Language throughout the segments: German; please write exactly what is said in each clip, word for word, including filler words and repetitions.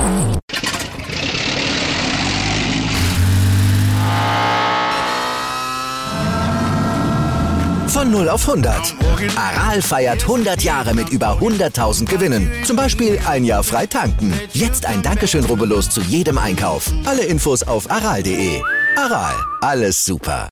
Von null auf hundert. Aral feiert hundert Jahre mit über hunderttausend Gewinnen. Zum Beispiel ein Jahr frei tanken. Jetzt ein Dankeschön, rubbellos zu jedem Einkauf. Alle Infos auf aral punkt de. Aral, alles super.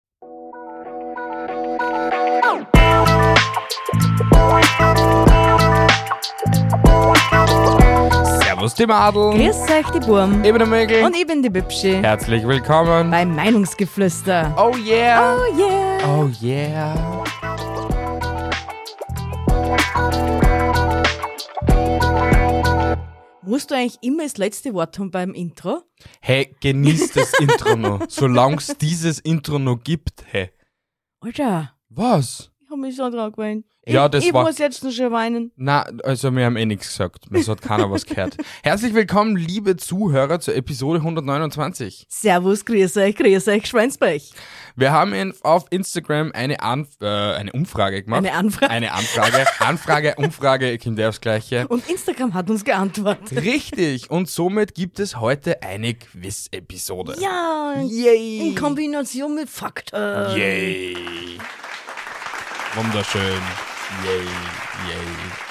Servus die Madel. Grüß euch die Burm. Ich bin der Mögel. Und ich bin die Bibschi. Herzlich willkommen Beim Meinungsgeflüster. Oh yeah. Oh yeah. Oh yeah. Musst du eigentlich immer das letzte Wort haben beim Intro? Hey, genieß das Intro noch. Solange es dieses Intro noch gibt, hey. Alter, Was? ich hab mich so dran gewöhnt. Ja, ich das ich war- muss jetzt noch schon weinen. Na, also wir haben eh nichts gesagt. Es hat keiner was gehört. Herzlich willkommen, liebe Zuhörer, zur Episode hundertneunundzwanzig. Servus, grüß euch, grüß euch, Schweinsbrech. Wir haben in, auf Instagram eine, Anf äh, eine Umfrage gemacht. Eine Anfrage. Eine Anfrage. Anfrage, Umfrage, kommt ja aufs Gleiche. Und Instagram hat uns geantwortet. Richtig. Und somit gibt es heute eine Quiz-Episode. Ja, Yay. in Kombination mit Fakten. Yay. Wunderschön. Yay, yay.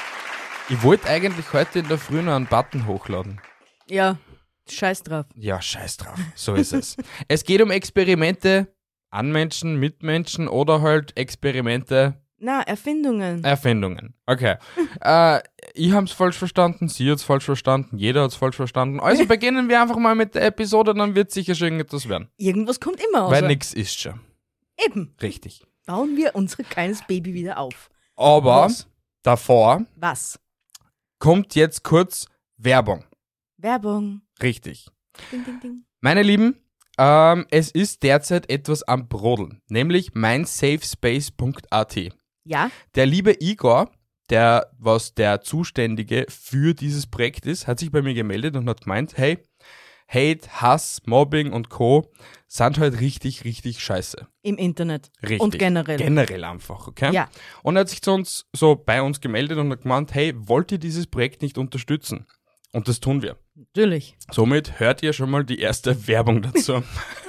Ich wollte eigentlich heute in der Früh noch einen Button hochladen. Ja, scheiß drauf. Ja, scheiß drauf. So ist es. Es geht um Experimente an Menschen, mit Menschen oder halt Experimente, Na, Erfindungen. Erfindungen. Okay. äh, ich hab's falsch verstanden, sie hat's falsch verstanden, jeder hat's falsch verstanden. Also beginnen wir einfach mal mit der Episode, dann wird sicher schon irgendetwas werden. Irgendwas kommt immer raus. Weil nix ist schon. Eben. Richtig. Bauen wir unser kleines Baby wieder auf. Aber Was? davor Was? kommt jetzt kurz Werbung. Werbung. Richtig. Ding, ding, ding. Meine Lieben, ähm, es ist derzeit etwas am Brodeln, nämlich meinsafespace punkt a t. Ja? Der liebe Igor, der, was der Zuständige für dieses Projekt ist, hat sich bei mir gemeldet und hat gemeint, hey, Hate, Hass, Mobbing und Co. sind halt richtig, richtig scheiße. Im Internet. Richtig. Und generell. Generell einfach, okay? Ja. Und er hat sich zu uns so bei uns gemeldet und hat gemeint, hey, wollt ihr dieses Projekt nicht unterstützen? Und das tun wir. Natürlich. Somit hört ihr schon mal die erste Werbung dazu.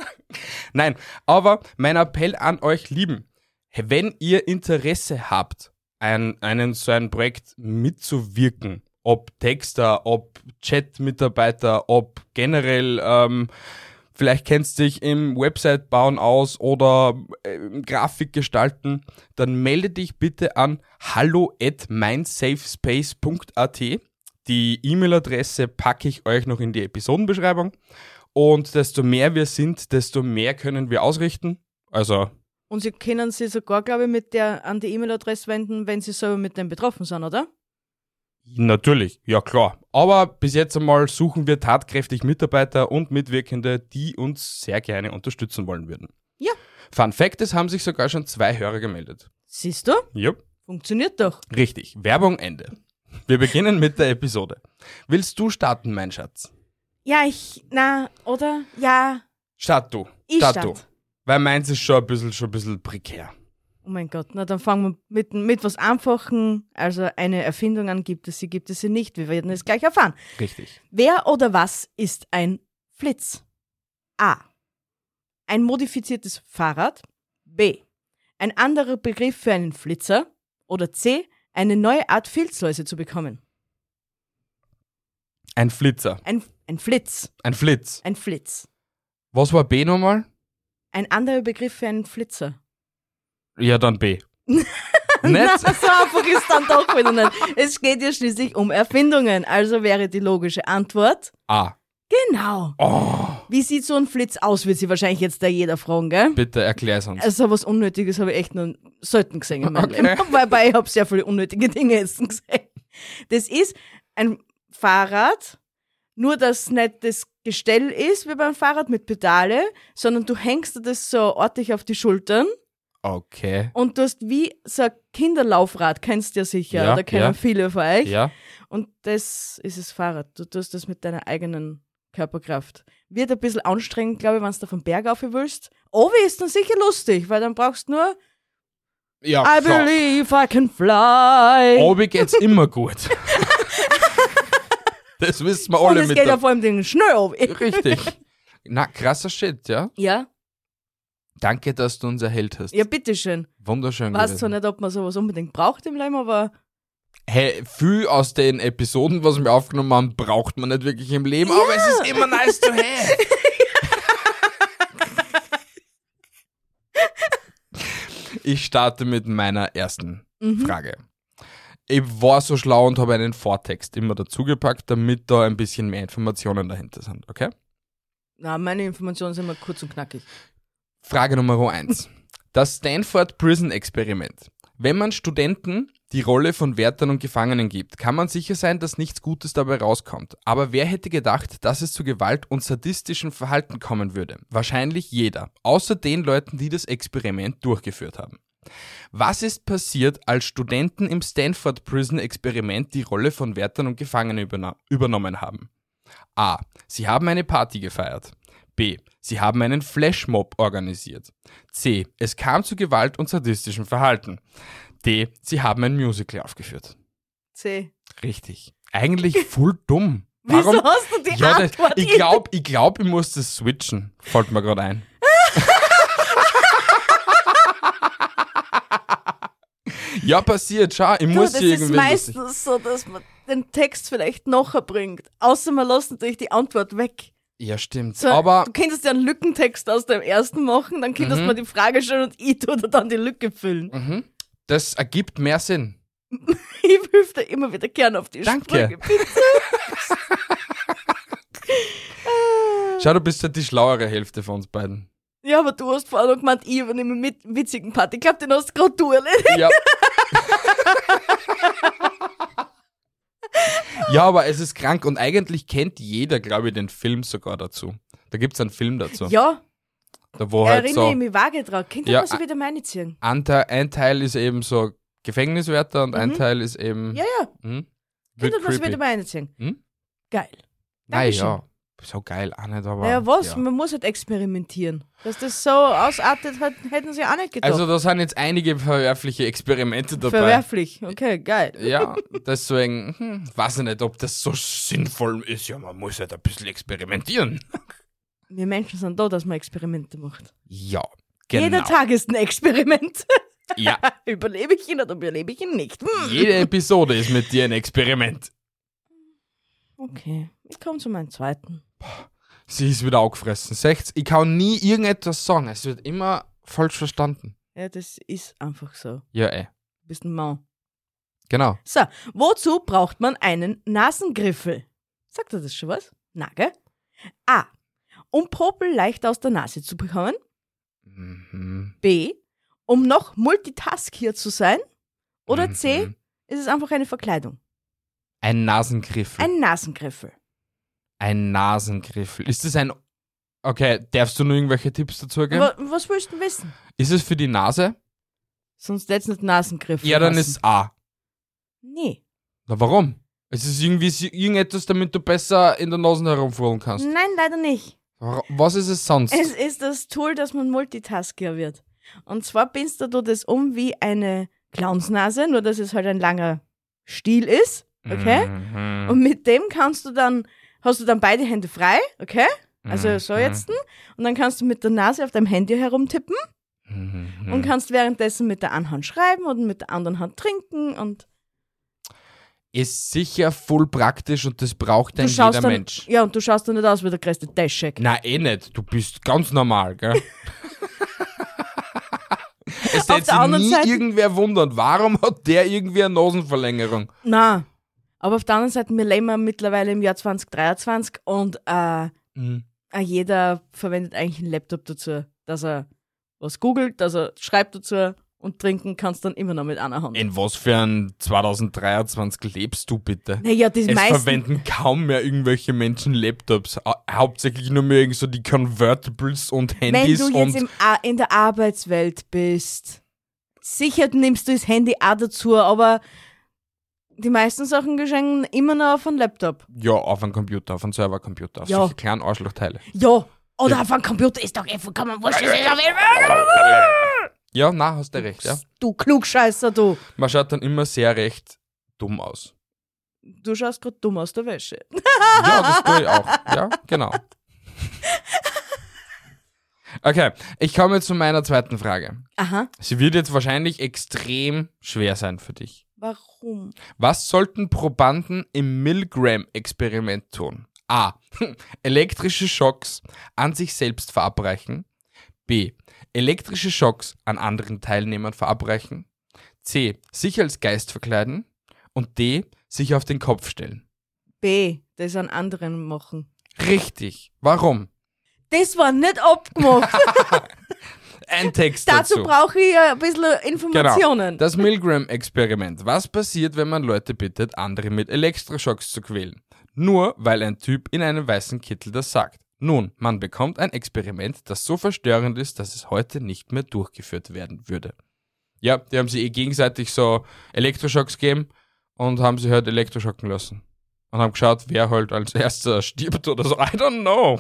Nein, aber mein Appell an euch Lieben, wenn ihr Interesse habt, ein, einen so ein Projekt mitzuwirken, ob Texter, ob Chat-Mitarbeiter, ob generell, ähm, vielleicht kennst du dich im Website bauen aus oder äh, Grafik gestalten, dann melde dich bitte an hallo at meinsafespace punkt a t. Die E-Mail-Adresse packe ich euch noch in die Episodenbeschreibung. Und desto mehr wir sind, desto mehr können wir ausrichten. Also, Und Sie können sich sogar, glaube ich, mit der an die E-Mail-Adresse wenden, wenn Sie selber mit dem betroffen sind, oder? natürlich, ja klar. Aber bis jetzt einmal suchen wir tatkräftig Mitarbeiter und Mitwirkende, die uns sehr gerne unterstützen wollen würden. Ja. Fun Fact, es haben sich sogar schon zwei Hörer gemeldet. Siehst du? Jupp. Funktioniert doch. Richtig. Werbung Ende. Wir beginnen mit der Episode. Willst du starten, mein Schatz? Ja, ich, na, oder? Ja, Start du. ich Start start. du. Weil meins ist schon ein bisschen, schon ein bisschen prekär. Oh mein Gott, na dann fangen wir mit, mit was Einfachen, also eine Erfindung an, gibt es sie, gibt es sie nicht. Wir werden es gleich erfahren. Richtig. Wer oder was ist ein Flitz? A. Ein modifiziertes Fahrrad. B. Ein anderer Begriff für einen Flitzer. Oder C. Eine neue Art Filzläuse zu bekommen. Ein Flitzer. Ein, ein Flitz. Ein Flitz. Ein Flitz. Was war B nochmal? Ein anderer Begriff für einen Flitzer. Ja, dann B. Na, Nicht? so einfach ist dann doch wieder nicht. Es geht ja schließlich um Erfindungen. Also wäre die logische Antwort A. genau. Oh, Wie sieht so ein Flitz aus, wird sich wahrscheinlich jetzt da jeder fragen, gell? bitte erklär's uns. Also was Unnötiges habe ich echt noch selten gesehen in meinem Okay. Leben. Wobei ich habe sehr viele unnötige Dinge jetzt gesehen. Das ist ein Fahrrad, nur dass nicht das Gestell ist wie beim Fahrrad mit Pedale, sondern du hängst dir das so ordentlich auf die Schultern Okay. und du hast wie so ein Kinderlaufrad, kennst du ja sicher, Ja, da kennen ja. viele von euch. Ja. Und das ist das Fahrrad. Du tust das mit deiner eigenen Körperkraft. Wird ein bisschen anstrengend, glaube ich, wenn du da vom Berg rauf willst. Obi ist dann sicher lustig, weil dann brauchst du nur Ja, I klar. believe I can fly. Obi geht's immer gut. Das wissen wir Und alle es mit geht der... ja vor allem den schnell auf. Richtig. Na, krasser Shit, ja? Ja, Danke, dass du uns erhellt hast. ja, bitteschön. Wunderschön Weiß zwar gewesen. nicht, ob man sowas unbedingt braucht im Leben, aber Hey, viel aus den Episoden, was wir aufgenommen haben, braucht man nicht wirklich im Leben, aber es ist immer nice to have. Ich starte mit meiner ersten mhm. Frage. Ich war so schlau und habe einen Vortext immer dazugepackt, damit da ein bisschen mehr Informationen dahinter sind, okay? Na, meine Informationen sind immer kurz und knackig. Frage Nummer eins. Das Stanford Prison Experiment. Wenn man Studenten die Rolle von Wärtern und Gefangenen gibt, kann man sicher sein, dass nichts Gutes dabei rauskommt. Aber wer hätte gedacht, dass es zu Gewalt und sadistischem Verhalten kommen würde? Wahrscheinlich jeder, außer den Leuten, die das Experiment durchgeführt haben. Was ist passiert, als Studenten im Stanford Prison Experiment die Rolle von Wärtern und Gefangenen überna- übernommen haben? A. Sie haben eine Party gefeiert. B. Sie haben einen Flashmob organisiert. C. Es kam zu Gewalt und sadistischem Verhalten. D. Sie haben ein Musical aufgeführt. C. Richtig. Eigentlich voll dumm. Wieso hast du die Ja, das, Antwort? ich glaube, ich, glaub, ich muss das switchen. Fällt mir gerade ein. Ja, passiert, schau, ich Du, muss das hier ist irgendwie... meistens so, dass man den Text vielleicht nachher bringt. Außer man lässt natürlich die Antwort weg. Ja, stimmt. So, Aber du könntest ja einen Lückentext aus dem ersten machen, dann könntest Mhm. man die Frage stellen und ich tue dir dann die Lücke füllen. mhm, das ergibt mehr Sinn. Ich hilf dir immer wieder gern auf die Danke. Sprünge, bitte. Schau, du bist ja die schlauere Hälfte von uns beiden. Ja, aber du hast vorhin noch gemeint, ich übernehme mit witzigen Part. Ich glaube, den hast gerade du erledigt. Ja. Ja, aber es ist krank und eigentlich kennt jeder, glaube ich, den Film sogar dazu. Da gibt es einen Film dazu. Ja, Da wo halt erinnere ich so, mich vage drauf. Könnt ihr Ja, mal so wieder meine ziehen? ein Teil, ein Teil ist eben so Gefängniswärter und ein Mhm. Teil ist eben... Ja, ja. Hm? Könnt Wird ihr mal so creepy. wieder meine ziehen? Hm? Geil. Nein, Dankeschön. ja. So geil, auch nicht, aber... Naja, was? Ja. Man muss halt experimentieren. Dass das so ausartet, hat, hätten sie auch nicht gedacht. Also da sind jetzt einige verwerfliche Experimente dabei. Verwerflich. Okay, geil. Ja, deswegen hm, weiß ich nicht, ob das so sinnvoll ist. Ja, man muss halt ein bisschen experimentieren. Wir Menschen sind da, dass man Experimente macht. Ja, genau. Jeder Tag ist ein Experiment. Ja, Überlebe ich ihn oder überlebe ich ihn nicht? Hm. jede Episode ist mit dir ein Experiment. Okay, ich komme zu meinem zweiten. Sie ist wieder aufgefressen. Seht's, ich kann nie irgendetwas sagen. Es wird immer falsch verstanden. Ja, das ist einfach so. Ja, eh. Du bist ein Mann. Genau. So, wozu braucht man einen Nasengriffel? Sagt er das schon was? Na, gell? A. Um Popel leicht aus der Nase zu bekommen. Mhm. B. Um noch multitaskier zu sein. Oder Mhm. C. Ist es einfach eine Verkleidung? Ein Nasengriffel. Ein Nasengriffel. Ein Nasengriffel. Ist das ein... Okay, darfst du nur irgendwelche Tipps dazu geben? Wa- Was willst du denn wissen? Ist es für die Nase? Sonst jetzt nicht Nasengriffel. Ja, dann heißen. ist A. Nee. Na, warum? Es ist irgendwie so- irgendetwas, damit du besser in der Nase herumfummeln kannst. Nein, leider nicht. Wa- Was ist es sonst? Es ist das Tool, dass man Multitasker wird. Und zwar bindst du das um wie eine Clownsnase, nur dass es halt ein langer Stiel ist, okay? Mhm. Und mit dem kannst du dann, hast du dann beide Hände frei, okay? Also so Mhm. jetzt. Und dann kannst du mit der Nase auf deinem Handy herumtippen Mhm. und kannst währenddessen mit der einen Hand schreiben und mit der anderen Hand trinken und Ist sicher voll praktisch und das braucht du ein schaust jeder dann, Mensch. ja, und du schaust dann nicht aus wie der größte Dashek. Na, eh nicht. Du bist ganz normal, gell? Es Auf wird der sich anderen nie Seite- irgendwer wundern, warum hat der irgendwie eine Nasenverlängerung? Na, aber auf der anderen Seite, wir leben ja mittlerweile im Jahr zwanzig dreiundzwanzig und äh, Mhm. äh, jeder verwendet eigentlich einen Laptop dazu, dass er was googelt, dass er schreibt dazu und trinken kannst dann immer noch mit einer Hand. In was für ein zwanzig dreiundzwanzig lebst du bitte? Naja, die Es meisten, verwenden kaum mehr irgendwelche Menschen Laptops. Ha- Hauptsächlich nur mehr irgend so die Convertibles und wenn Handys du jetzt und... im, A- in der Arbeitswelt bist, sicher nimmst du das Handy auch dazu, aber die meisten Sachen geschenken immer noch auf einen Laptop. Ja, auf einen Computer, auf einen Servercomputer, auf Ja. solche kleinen Arschlochteile. Ja, oder Ja. auf einen Computer ist doch eh vollkommen wurscht. Ja, na, hast du recht, ja. Du Klugscheißer, du. Man schaut dann immer sehr recht dumm aus. du schaust gerade dumm aus der Wäsche. Ja, das tue ich auch. Ja, genau. Okay, ich komme zu meiner zweiten Frage. Aha. Sie wird jetzt wahrscheinlich extrem schwer sein für dich. Warum? Was sollten Probanden im Milgram-Experiment tun? A. Elektrische Schocks an sich selbst verabreichen. B. Elektrische Schocks an anderen Teilnehmern verabreichen. C. Sich als Geist verkleiden. Und D. Sich auf den Kopf stellen. B. Das an anderen machen. Richtig. Warum? Das war nicht abgemacht. Ein Text Dazu dazu. brauche ich ein bisschen Informationen. Genau. Das Milgram-Experiment. Was passiert, wenn man Leute bittet, andere mit Elektroschocks zu quälen? Nur weil ein Typ in einem weißen Kittel das sagt. Nun, man bekommt ein Experiment, das so verstörend ist, dass es heute nicht mehr durchgeführt werden würde. Ja, die haben sich eh gegenseitig so Elektroschocks gegeben und haben sie halt elektroschocken lassen. Und haben geschaut, wer halt als erster stirbt oder so. I don't know.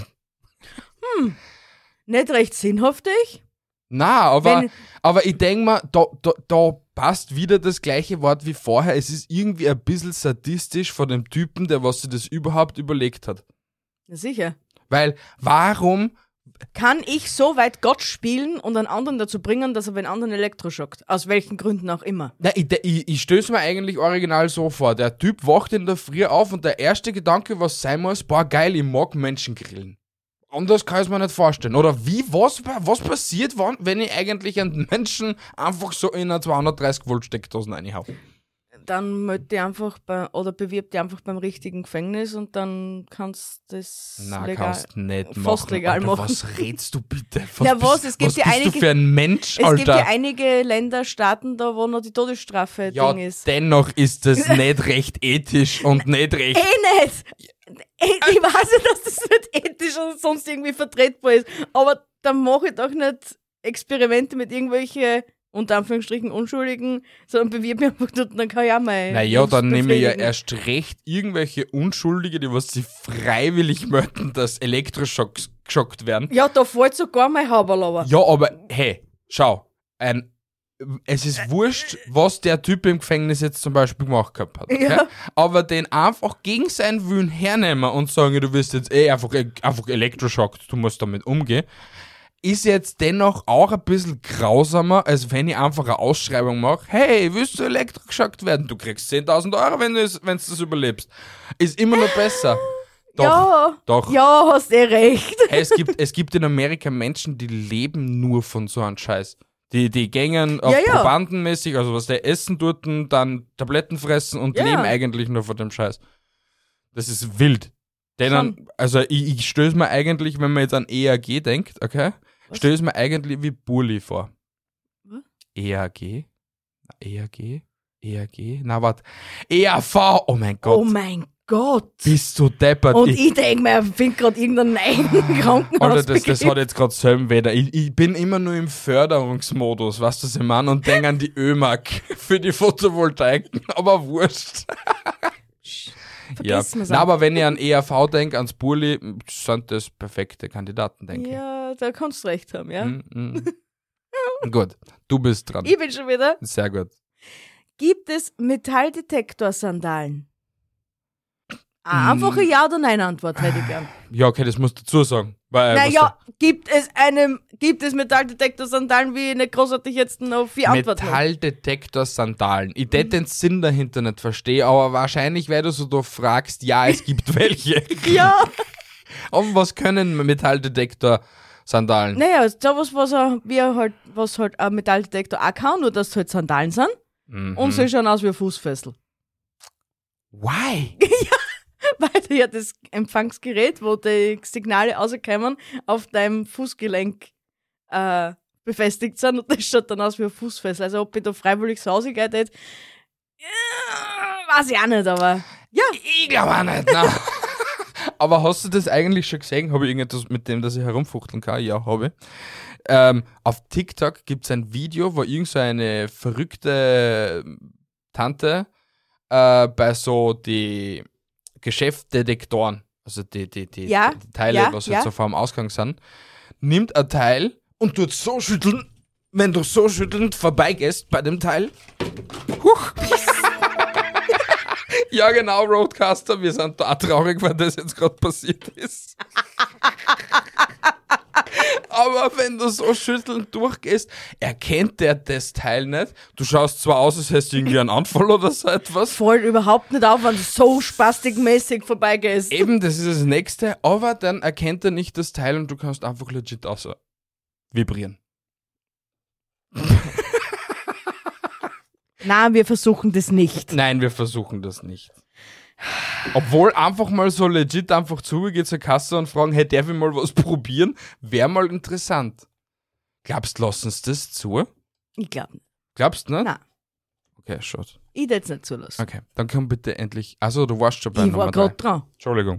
Hm. Nicht recht sinnhaftig? Na, aber, Wenn- aber ich denke mal, da, da, da passt wieder das gleiche Wort wie vorher. Es ist irgendwie ein bisschen sadistisch von dem Typen, der was sich das überhaupt überlegt hat. Ja, sicher. Weil, warum? Kann ich so weit Gott spielen und einen anderen dazu bringen, dass er den anderen elektroschockt? Aus welchen Gründen auch immer. Na, ich, ich, ich stöße mir eigentlich original so vor. Der Typ wacht in der Früh auf und der erste Gedanke, was sein muss, boah, geil, ich mag Menschen grillen. Anders kann ich es mir nicht vorstellen. Oder wie, was, was passiert, wann, wenn ich eigentlich einen Menschen einfach so in eine zweihundertdreißig Volt Steckdosen reinhau? Dann meldet die einfach bei, oder bewirbt die einfach beim richtigen Gefängnis und dann kannst du das Na, legal, kannst nicht machen. fast legal Alter, machen. was redst du bitte? Ja, was? bist, Es gibt was ja bist einige- du für ein Mensch, Es Alter? gibt ja einige Länder, Staaten da, wo noch die Todesstrafe Ja, Ding ist. dennoch ist das nicht recht ethisch und nicht recht... Eh nicht! Ich ich weiß ja, dass das nicht ethisch oder sonst irgendwie vertretbar ist, aber dann mache ich doch nicht Experimente mit irgendwelchen, unter Anführungsstrichen, Unschuldigen, sondern bewirb mich einfach dort und dann kann ich auch mal. Naja, dann nehme ich ja befriedigen. erst recht irgendwelche Unschuldige, die was sie freiwillig möchten, dass Elektroschocks geschockt werden. Ja, da fällt sogar mein Haberl aber. Ja, aber hey, schau, ein, es ist wurscht, was der Typ im Gefängnis jetzt zum Beispiel gemacht gehabt hat. Okay? Ja. Aber den einfach gegen seinen Willen hernehmen und sagen, du wirst jetzt eh einfach, einfach elektroschockt, du musst damit umgehen, ist jetzt dennoch auch ein bisschen grausamer, als wenn ich einfach eine Ausschreibung mache, hey, willst du elektroschockt werden? Du kriegst zehntausend Euro, wenn du es wenn du das überlebst. Ist immer noch besser. Doch, ja, doch. ja, hast eh recht. Hey, es, gibt, es gibt in Amerika Menschen, die leben nur von so einem Scheiß. Die, die gängen auf Ja, ja. probandenmäßig, also was der essen dort, dann Tabletten fressen und Ja. leben eigentlich nur von dem Scheiß. Das ist wild. Denen, Schon. also ich, ich stöße mir eigentlich, wenn man jetzt an E A G denkt, okay, Was? stöße mir eigentlich wie Bulli vor. Was? E A G? E A G? E A G? Na, warte. E A V! Oh mein Gott. Oh mein Gott. Bist du deppert. Und Ich- ich denke mir, er findet gerade irgendeinen neuen Krankenhaus. Alter, das, das hat jetzt gerade selben Wetter. Ich, ich bin immer nur im Förderungsmodus, weißt du, was ich meine? Und denke an die Ö-Mark für die Photovoltaiken, aber wurscht. Ja. Vergessen wir's Na, einfach. aber wenn ich an E A V denke, ans Burli, sind das perfekte Kandidaten, denke Ja, da kannst du recht haben, ja. ich. Mm, mm. Gut, du bist dran. Ich bin schon wieder. Sehr gut. Gibt es Metalldetektor-Sandalen? Eine Mm. einfache Ja- oder Nein-Antwort hätte ich gern. Ja, okay, das musst du dazu sagen. Weil, was Naja, gibt es eine, gibt es Metalldetektor-Sandalen, wie ich nicht großartig jetzt noch vier der- Antworten habe? Metalldetektor-Sandalen. Ich tät den Sinn dahinter nicht verstehe, aber wahrscheinlich, weil du so da fragst, ja, es gibt welche. Ja, Und was können Metalldetektor-Sandalen? naja, sowas, was er, wie er halt, was halt ein Metalldetektor auch kann, nur dass es halt Sandalen sind Mhm. und sie schauen aus wie ein Fußfessel. Why? Weil ja das Empfangsgerät, wo die Signale rauskommen, auf deinem Fußgelenk äh, befestigt sind und das schaut dann aus wie ein Fußfessel. Also ob ich da freiwillig so rausgehe, ja, weiß ich auch nicht, aber ja. Ich glaube auch nicht, nein. Aber hast du das eigentlich schon gesehen? Habe ich irgendetwas mit dem, dass ich herumfuchteln kann? Ja, habe ich. Ähm, auf TikTok gibt es ein Video, wo irgend so eine verrückte Tante äh, bei so die Geschäftsdetektoren, also die, die, die, Ja, die Teile, ja, was ja. jetzt so vor dem Ausgang sind, nimmt ein Teil und tut so schütteln. Wenn du so schüttelnd vorbeigehst bei dem Teil, huch, Ja, genau, Roadcaster. Wir sind da traurig, weil das jetzt gerade passiert ist. Aber wenn du so schüttelnd durchgehst, erkennt der das Teil nicht. Du schaust zwar aus, als hättest du irgendwie einen Anfall oder so etwas. Voll überhaupt nicht auf, wenn du so spastikmäßig vorbeigehst. Eben, das ist das Nächste. Aber dann erkennt er nicht das Teil und du kannst einfach legit außer vibrieren. Nein, wir versuchen das nicht. Nein, wir versuchen das nicht. Obwohl einfach mal so legit einfach zugehen zur Kasse und fragen, hey, darf ich mal was probieren? Wäre mal interessant. Glaubst du, lassen sie das zu? Ich glaube nicht. Glaubst du nicht? Nein, Okay, schaut. ich würde es nicht zulassen. Okay, dann komm bitte endlich. Also du warst schon bei Ich Nummer war drei. gerade dran. Entschuldigung.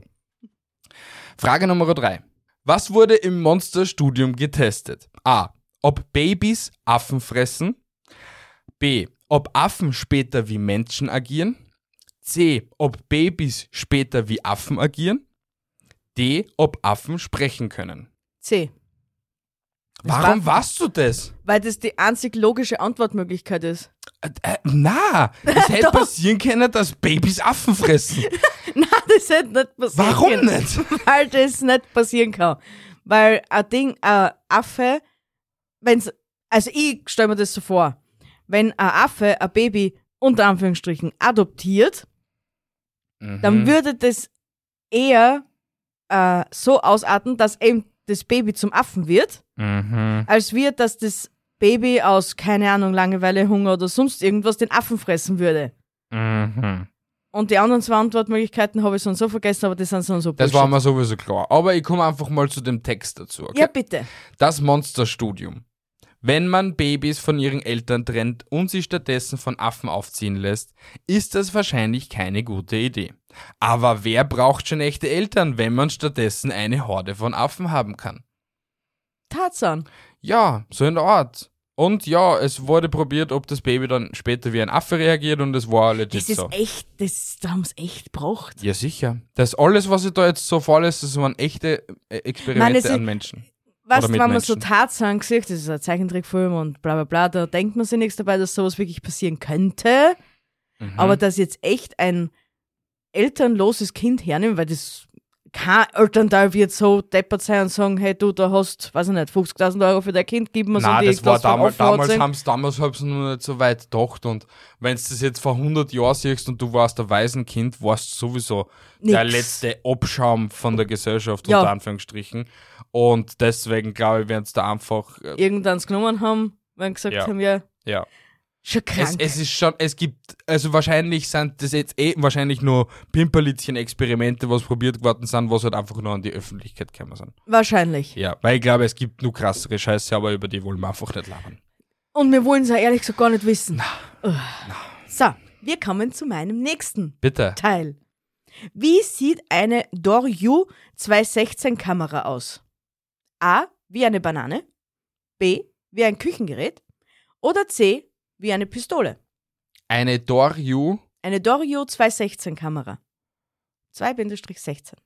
Frage Nummer drei. Was wurde im Monsterstudium getestet? A. Ob Babys Affen fressen. B. Ob Affen später wie Menschen agieren. C. Ob Babys später wie Affen agieren. D. Ob Affen sprechen können. C. Warum war- weißt du das? Weil das die einzig logische Antwortmöglichkeit ist. Äh, äh, na, es hätte passieren können, dass Babys Affen fressen. Nein, das hätte nicht passieren Warum können. nicht? Weil das nicht passieren kann. Weil ein Ding, ein Affe, wenn's, also ich stelle mir das so vor, wenn ein Affe ein Baby unter Anführungsstrichen adoptiert, dann Mhm. würde das eher äh, so ausarten, dass eben das Baby zum Affen wird, Mhm. als wird, dass das Baby aus, keine Ahnung, Langeweile, Hunger oder sonst irgendwas den Affen fressen würde. Mhm. Und die anderen zwei Antwortmöglichkeiten habe ich sonst so vergessen, aber das sind sonst so Das Bullshit. war mir sowieso klar. Aber ich komme einfach mal zu dem Text dazu. Okay? Ja, bitte. Das Monsterstudium. Wenn man Babys von ihren Eltern trennt und sie stattdessen von Affen aufziehen lässt, ist das wahrscheinlich keine gute Idee. Aber wer braucht schon echte Eltern, wenn man stattdessen eine Horde von Affen haben kann? Tarzan. Ja, so in der Art. Und ja, es wurde probiert, ob das Baby dann später wie ein Affe reagiert und es war legit Das ist so. echt, das, da haben sie echt braucht. Ja, sicher. Das alles, was ich da jetzt so vorlese, das waren echte äh, Experimente Nein, es ist- an Menschen. Weißt Oder du, mit wenn man so Menschen. Tarzan sieht, das ist ein Zeichentrickfilm und bla bla bla, da denkt man sich nichts dabei, dass sowas wirklich passieren könnte. Mhm. Aber dass jetzt echt ein elternloses Kind hernehmen, weil das kein Elternteil wird so deppert sein und sagen, hey du, da hast, weiß ich nicht, fünfzigtausend Euro für dein Kind, gib mir so Nein, die das war Glas von damals, Offenheit damals sehen. haben's, damals hab's noch nicht so weit gedacht und wenn du das jetzt vor hundert Jahren siehst und du warst ein Waisenkind, warst du sowieso der Nix. letzte Abschaum von der Gesellschaft, Ja. unter Anführungsstrichen. Und deswegen glaube ich, werden es da einfach, äh, Irgendwann genommen haben, wenn gesagt Ja. haben, ja, ja. schon Es, krank. es ist schon, es gibt, also wahrscheinlich sind das jetzt eh wahrscheinlich nur Pimperlitzchen-Experimente, was probiert geworden sind, was halt einfach nur an die Öffentlichkeit gekommen sind. Wahrscheinlich. Ja, weil ich glaube, es gibt nur krassere Scheiße, aber über die wollen wir einfach nicht labern. Und wir wollen es ja ehrlich gesagt gar nicht wissen. Ugh. So, wir kommen zu meinem nächsten Bitte. Teil. Wie sieht eine Doryu zweihundertsechzehn Kamera aus? A. Wie eine Banane. B. Wie ein Küchengerät. Oder C. Wie eine Pistole. Eine Doryu, Eine Doryu zweihundertsechzehn Kamera. zwei sechzehn.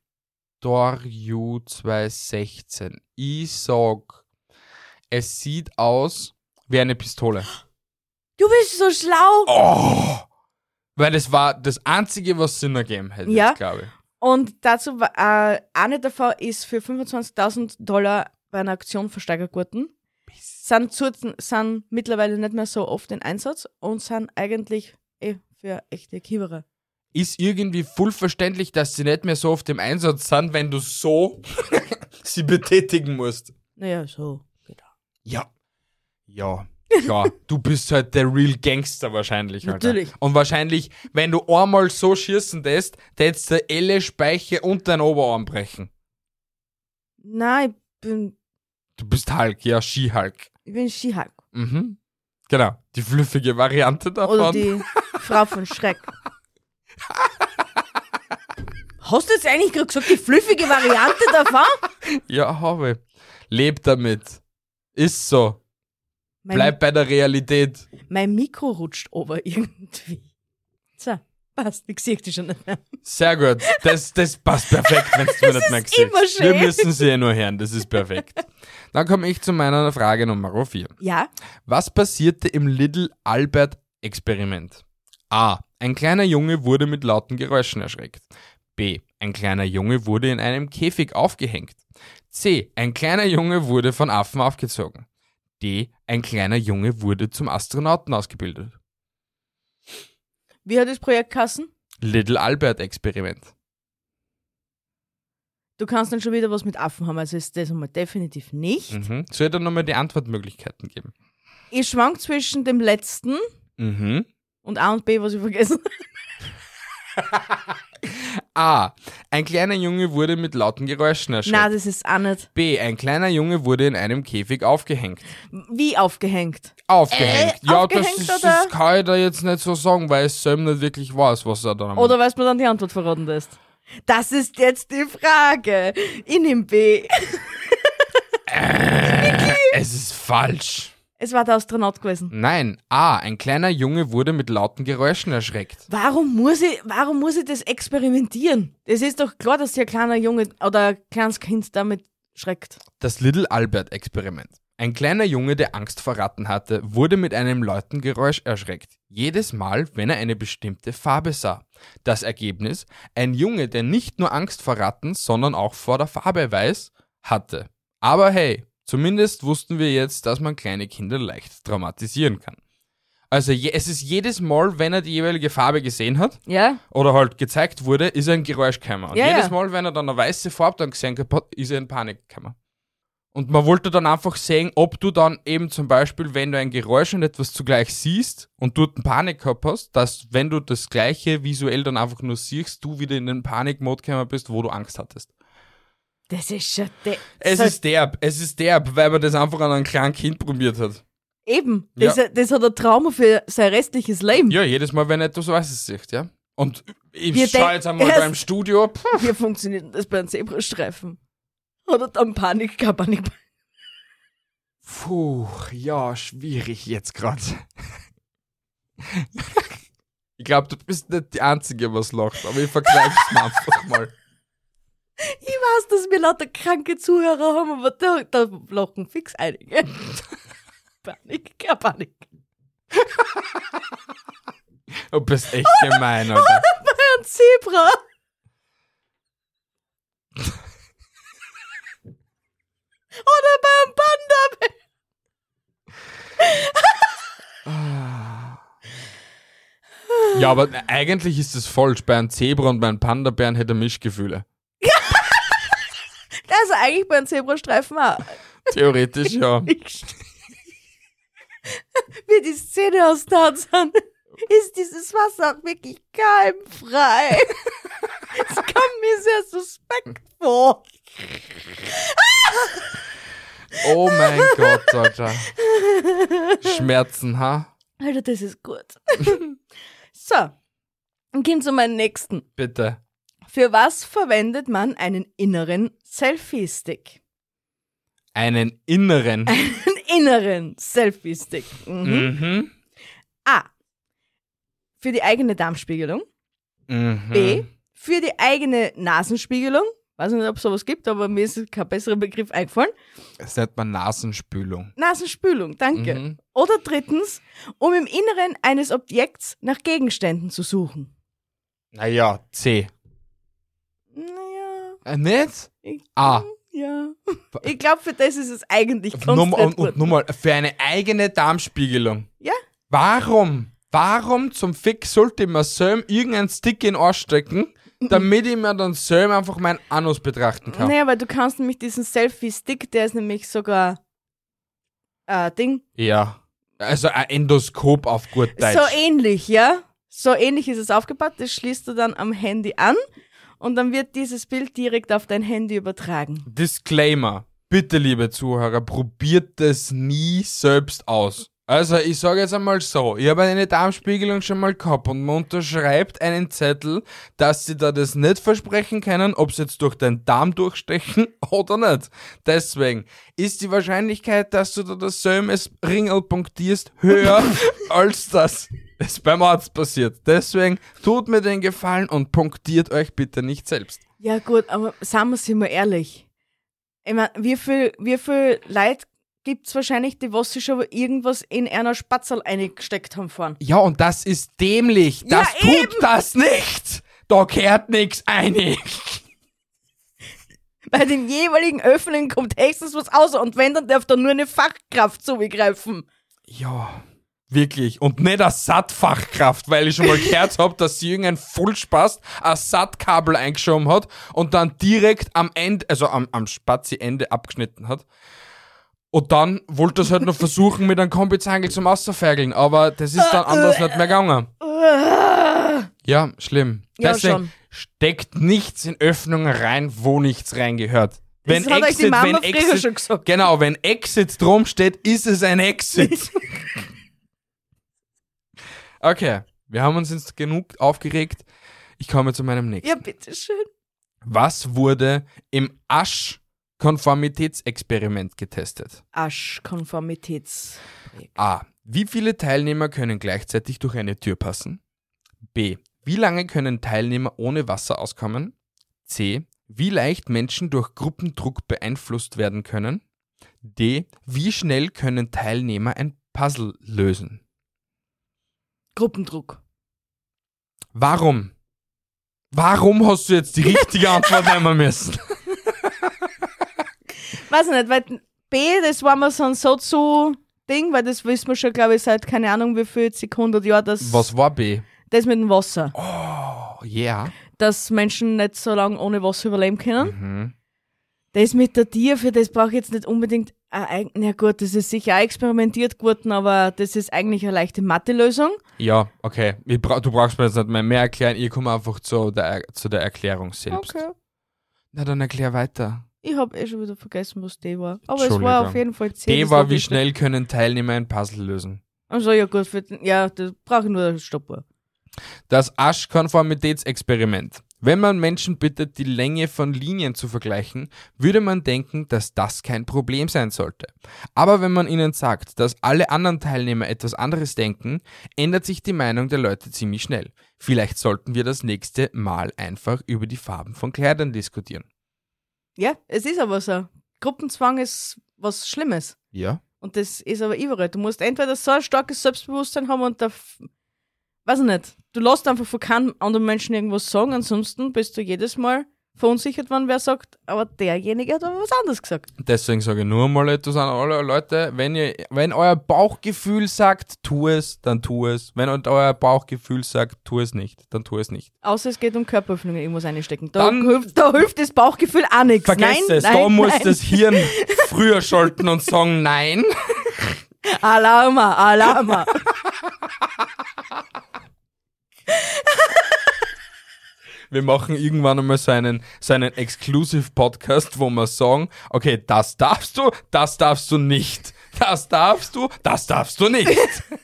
Doryu zweihundertsechzehn. Ich sag, es sieht aus wie eine Pistole. Du bist so schlau. Oh! Weil das war das Einzige, was Sinn ergeben hätte, Ja. glaube ich. Und dazu war, äh, eine davon ist für fünfundzwanzigtausend Dollar bei einer Aktion versteigert worden. Sind, zu, sind mittlerweile nicht mehr so oft in Einsatz und sind eigentlich eh für echte Kiewerer. Ist irgendwie voll verständlich, dass sie nicht mehr so oft im Einsatz sind, wenn du so sie betätigen musst. Naja, so. Genau. Ja. Ja. Klar, du bist halt der Real Gangster wahrscheinlich, Alter. Natürlich. Und wahrscheinlich, wenn du einmal so schießen lässt, tätst du Elle Speiche und dein Oberarm brechen. Nein, ich bin, Du bist Hulk, ja, Ski-Hulk. ich bin She-Hulk. Mhm. Genau, die fluffige Variante davon. Oder die Frau von Schreck. Hast du jetzt eigentlich gerade gesagt, die flüffige Variante davon? Ja, habe ich. Leb damit. Ist so. Mein, Bleib bei der Realität. mein Mikro rutscht over irgendwie. So, passt. Ich sehe dich schon nicht mehr. Sehr gut. Das, das passt perfekt, wenn du mir nicht mehr ist siehst. immer schön. Wir müssen sie ja nur hören. Das ist perfekt. Dann komme ich zu meiner Frage Nummer vier. Ja, Was passierte im Little Albert Experiment? A. Ein kleiner Junge wurde mit lauten Geräuschen erschreckt. B. Ein kleiner Junge wurde in einem Käfig aufgehängt. C. Ein kleiner Junge wurde von Affen aufgezogen. D. Ein kleiner Junge wurde zum Astronauten ausgebildet. Wie hat das Projekt geheißen? Little Albert Experiment. Du kannst dann schon wieder was mit Affen haben, also ist das einmal definitiv nicht. Mhm. Soll ich dann nochmal die Antwortmöglichkeiten geben? Ich schwank zwischen dem letzten Mhm. und A und B, was ich vergessen habe. A. Ein kleiner Junge wurde mit lauten Geräuschen erschreckt. Nein, das ist auch nicht. B. Ein kleiner Junge wurde in einem Käfig aufgehängt. Wie aufgehängt? Aufgehängt. Äh, ja, aufgehängt das, ist, oder? das kann ich da jetzt nicht so sagen, weil es selber nicht wirklich weiß, was er dann Oder weißt du mir dann die Antwort verraten lässt? Das ist jetzt die Frage. Ich nehm B. äh, Es ist falsch. Es war der Astronaut gewesen. Nein. A. Ein kleiner Junge wurde mit lauten Geräuschen erschreckt. Warum muss ich, warum muss ich das experimentieren? Es ist doch klar, dass sich ein kleiner Junge oder ein kleines Kind damit schreckt. Das Little Albert Experiment. Ein kleiner Junge, der Angst vor Ratten hatte, wurde mit einem lauten Geräusch erschreckt. Jedes Mal, wenn er eine bestimmte Farbe sah. Das Ergebnis: Ein Junge, der nicht nur Angst vor Ratten, sondern auch vor der Farbe weiß, hatte. Aber hey, zumindest wussten wir jetzt, dass man kleine Kinder leicht traumatisieren kann. Also je, es ist jedes Mal, wenn er die jeweilige Farbe gesehen hat Ja? oder halt gezeigt wurde, ist er ein Geräusch gekommen. Und Ja, jedes ja. Mal, wenn er dann eine weiße Farbe dann gesehen hat, ist er in Panik gekommen. Und man wollte dann einfach sehen, ob du dann eben zum Beispiel, wenn du ein Geräusch und etwas zugleich siehst und dort eine Panik gehabt hast, dass wenn du das Gleiche visuell dann einfach nur siehst, du wieder in den Panikmod gekommen bist, wo du Angst hattest. Das ist schon... De- Es so, ist derb, es ist derb, weil man das einfach an einem kleinen Kind probiert hat. Eben. Das, Ja. das hat ein Trauma für sein restliches Leben. Ja, jedes Mal, wenn etwas Weißes sieht, ja. Und ich Wir schau denk- jetzt einmal erst- beim Studio, pff, Wie funktioniert denn das bei einem Zebrastreifen? Oder dann Panik, keine Panik. puh, ja, schwierig jetzt gerade. Ich glaube, du bist nicht die Einzige, was lacht, aber ich vergleich's mir einfach mal. Ich weiß, dass wir lauter kranke Zuhörer haben, aber da, da lachen fix einige. Panik, keine Panik. Du bist echt gemein, Alter. Ein Zebra. Oder beim Panda. Ja, aber eigentlich ist es falsch. Bei einem Zebra und bei einem Panda-Bären hätte er Mischgefühle. Also eigentlich bei einem Zebrastreifen auch. Theoretisch, ja. Wie die Szene aus Tarzan ist dieses Wasser auch wirklich keimfrei. Es kommt mir sehr suspekt vor. Oh mein Gott, Alter. Schmerzen, ha? Alter, das ist gut. So, dann kommen zu meinem nächsten. Bitte. Für was verwendet man einen inneren Selfie-Stick? Einen inneren. Einen inneren Selfie-Stick. Mhm. Mhm. A. Für die eigene Darmspiegelung. Mhm. B. Für die eigene Nasenspiegelung. Weiß nicht, ob es sowas gibt, aber mir ist kein besserer Begriff eingefallen. Das nennt man Nasenspülung. Nasenspülung, danke. Mhm. Oder drittens, um im Inneren eines Objekts nach Gegenständen zu suchen. Naja, C. Naja, Äh, nicht? ich, A. ja. Ich glaube, für das ist es eigentlich Nummer, konstruiert und, und worden. nochmal, für eine eigene Darmspiegelung. Ja? Warum? Warum zum Fick sollte ich mir selber irgendeinen Stick in den Arsch stecken, damit ich mir dann selber einfach meinen Anus betrachten kann? Naja, weil du kannst nämlich diesen Selfie-Stick, der ist nämlich sogar äh, Ding. Ja. Also ein Endoskop auf gut Deutsch. So ähnlich, ja? So ähnlich ist es aufgebaut. Das schließt du dann am Handy an und dann wird dieses Bild direkt auf dein Handy übertragen. Disclaimer. Bitte, liebe Zuhörer, probiert das nie selbst aus. Also, ich sage jetzt einmal so, ich habe eine Darmspiegelung schon mal gehabt und man unterschreibt einen Zettel, dass sie da das nicht versprechen können, ob sie jetzt durch den Darm durchstechen oder nicht. Deswegen ist die Wahrscheinlichkeit, dass du da das Sömes Ringel punktierst, höher, als dass es beim Arzt passiert. Deswegen tut mir den Gefallen und punktiert euch bitte nicht selbst. Ja gut, aber sagen wir sie mal ehrlich. Ich meine, wie viel, wie viel Leute gibt's wahrscheinlich die, was sie schon irgendwas in einer Spatzel eingesteckt haben vorn. Ja, und das ist dämlich. Ja, Das tut eben. das nicht. Da kehrt nix ein. Bei den jeweiligen Öffnungen kommt höchstens was raus und wenn, dann darf da nur eine Fachkraft zugreifen. Ja, wirklich. Und nicht eine Sattfachkraft, weil ich schon mal gehört habe, dass sie irgendein Vollspast ein Sattkabel eingeschoben hat und dann direkt am Ende, also am, am Spazi-Ende abgeschnitten hat. Und dann wollte es halt noch versuchen, mit einem Kombizangel zum Außerfergeln, aber das ist dann anders nicht mehr gegangen. Ja, schlimm. Ja, Deswegen schon. steckt nichts in Öffnungen rein, wo nichts reingehört. Wenn Das hat euch die Exit, Mama wenn früher Exit, schon gesagt. Genau, wenn Exit drum steht, ist es ein Exit. Okay, wir haben uns jetzt genug aufgeregt. Ich komme zu meinem nächsten. Ja, bitteschön. Was wurde im Asch-Konformitätsexperiment getestet? Asch-Konformitäts. A. Wie viele Teilnehmer können gleichzeitig durch eine Tür passen? B. Wie lange können Teilnehmer ohne Wasser auskommen? C. Wie leicht Menschen durch Gruppendruck beeinflusst werden können? D. Wie schnell können Teilnehmer ein Puzzle lösen? Gruppendruck. Warum? Warum hast du jetzt die richtige Antwort nehmen müssen? Weiß ich nicht, weil B, das war mir so ein Sozu-Ding, weil das wissen wir schon, glaube ich, seit keine Ahnung wie viel, jetzt hundert Jahren, dass Was war B? das mit dem Wasser. Oh, yeah. Dass Menschen nicht so lange ohne Wasser überleben können. Mhm. Das mit der Tiefe, das brauche ich jetzt nicht unbedingt. Äh, na gut, das ist sicher auch experimentiert geworden, aber das ist eigentlich eine leichte Mathe-Lösung. Ja, okay. Ich bra- du brauchst mir jetzt nicht mehr, mehr erklären. Ich komme einfach zu der, zu der Erklärung selbst. Okay. Na, dann erklär weiter. Ich habe eh schon wieder vergessen, was D war. Aber es war auf jeden Fall C. D das war, noch wie richtig. schnell können Teilnehmer ein Puzzle lösen. Also ja gut, für, den- ja, das brauche ich nur eine Stoppuhr. Das Asch-Konformitätsexperiment. Wenn man Menschen bittet, die Länge von Linien zu vergleichen, würde man denken, dass das kein Problem sein sollte. Aber wenn man ihnen sagt, dass alle anderen Teilnehmer etwas anderes denken, ändert sich die Meinung der Leute ziemlich schnell. Vielleicht sollten wir das nächste Mal einfach über die Farben von Kleidern diskutieren. Ja, es ist aber so. Gruppenzwang ist was Schlimmes. Ja? Und das ist aber überall. Du musst entweder so ein starkes Selbstbewusstsein haben und da, f- weiß ich nicht, du lässt einfach von keinem anderen Menschen irgendwas sagen, ansonsten bist du jedes Mal verunsichert, wenn wer sagt, aber derjenige hat aber was anderes gesagt. Deswegen sage ich nur mal etwas an alle Leute, wenn ihr, wenn euer Bauchgefühl sagt, tu es, dann tu es. Wenn euer Bauchgefühl sagt, tu es nicht, dann tu es nicht. Außer es geht um Körperöffnungen, irgendwas einstecken. Da, Dann- hilft, da hilft das Bauchgefühl auch nichts. Vergesst Nein, es, nein, da muss nein. das Hirn früher schalten und sagen nein. Alarma, Alarma. Wir machen irgendwann einmal so einen, so einen Exclusive-Podcast, wo wir sagen, okay, das darfst du, das darfst du nicht. Das darfst du, das darfst du nicht.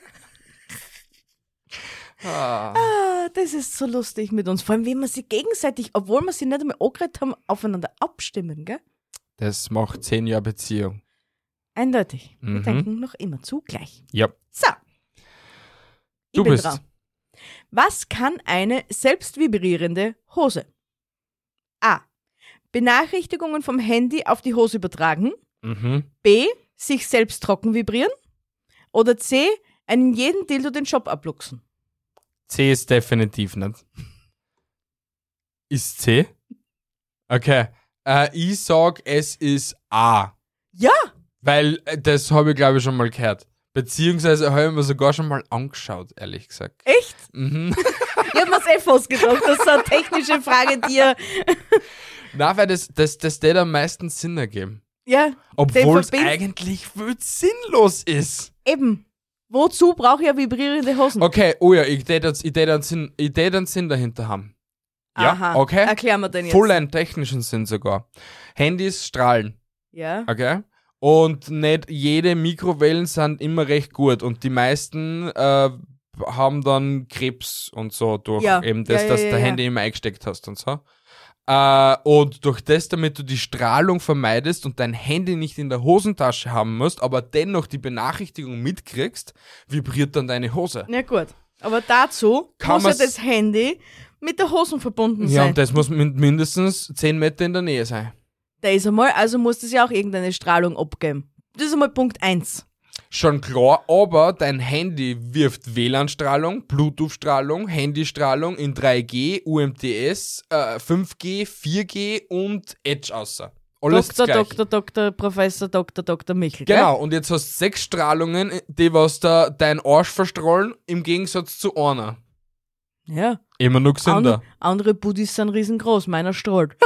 ah. Ah, das ist so lustig mit uns. Vor allem, wie wir sie gegenseitig, obwohl wir sie nicht einmal angeredet haben, aufeinander abstimmen, gell? Das macht zehn Jahre Beziehung. Eindeutig. Wir Mhm. denken noch immer zugleich. Ja, So. Ich du bin bist. dran. Was kann eine selbst vibrierende Hose? A. Benachrichtigungen vom Handy auf die Hose übertragen. Mhm. B. Sich selbst trocken vibrieren. Oder C. Einen jeden Dildo den Shop abluchsen. C ist definitiv nicht. Ist C? Okay. Äh, ich sag, es ist A. Ja! Weil äh, das habe ich, glaube ich, schon mal gehört. Beziehungsweise habe ich mir sogar schon mal angeschaut, ehrlich gesagt. Echt? Mhm. Ich hab mir's eh fast gedacht. Das ist so eine technische Frage, die ihr... Nein, weil das, das, das wird am meisten Sinn ergeben. Ja, Obwohl es verbind- eigentlich viel sinnlos ist. eben. Wozu brauche ich ja vibrierende Hosen? Okay, oh ja, ich tät jetzt- ich tät einen Sinn, ich tät einen Sinn dahinter haben. Ja, Aha. okay. Erklär mir den jetzt. Voll einen technischen Sinn sogar. Handys strahlen, Ja. okay? Und nicht jede Mikrowellen sind immer recht gut und die meisten äh, haben dann Krebs und so durch Ja. eben das, Ja, ja, dass ja, du dein ja. Handy immer eingesteckt hast und so. Äh, und durch das, damit du die Strahlung vermeidest und dein Handy nicht in der Hosentasche haben musst, aber dennoch die Benachrichtigung mitkriegst, vibriert dann deine Hose. Ja gut. Aber dazu Kann muss ja man's- das Handy mit der Hosen verbunden Ja, sein. und das muss min- mindestens zehn Meter in der Nähe sein. Da ist einmal, also muss das ja auch irgendeine Strahlung abgeben. Das ist einmal Punkt eins. Schon klar, aber dein Handy wirft W L A N-Strahlung, Bluetooth-Strahlung, Handystrahlung in drei G, U M T S, äh, fünf G, vier G und Edge außer. Alles Doktor, gleich. Doktor, Doktor, Professor, Doktor, Doktor Michel. Genau, und jetzt hast du sechs Strahlungen, die was da dein Arsch verstrahlen, im Gegensatz zu einer. Gell? Ja. Immer noch gesünder. And, andere Buddies sind riesengroß, meiner strahlt.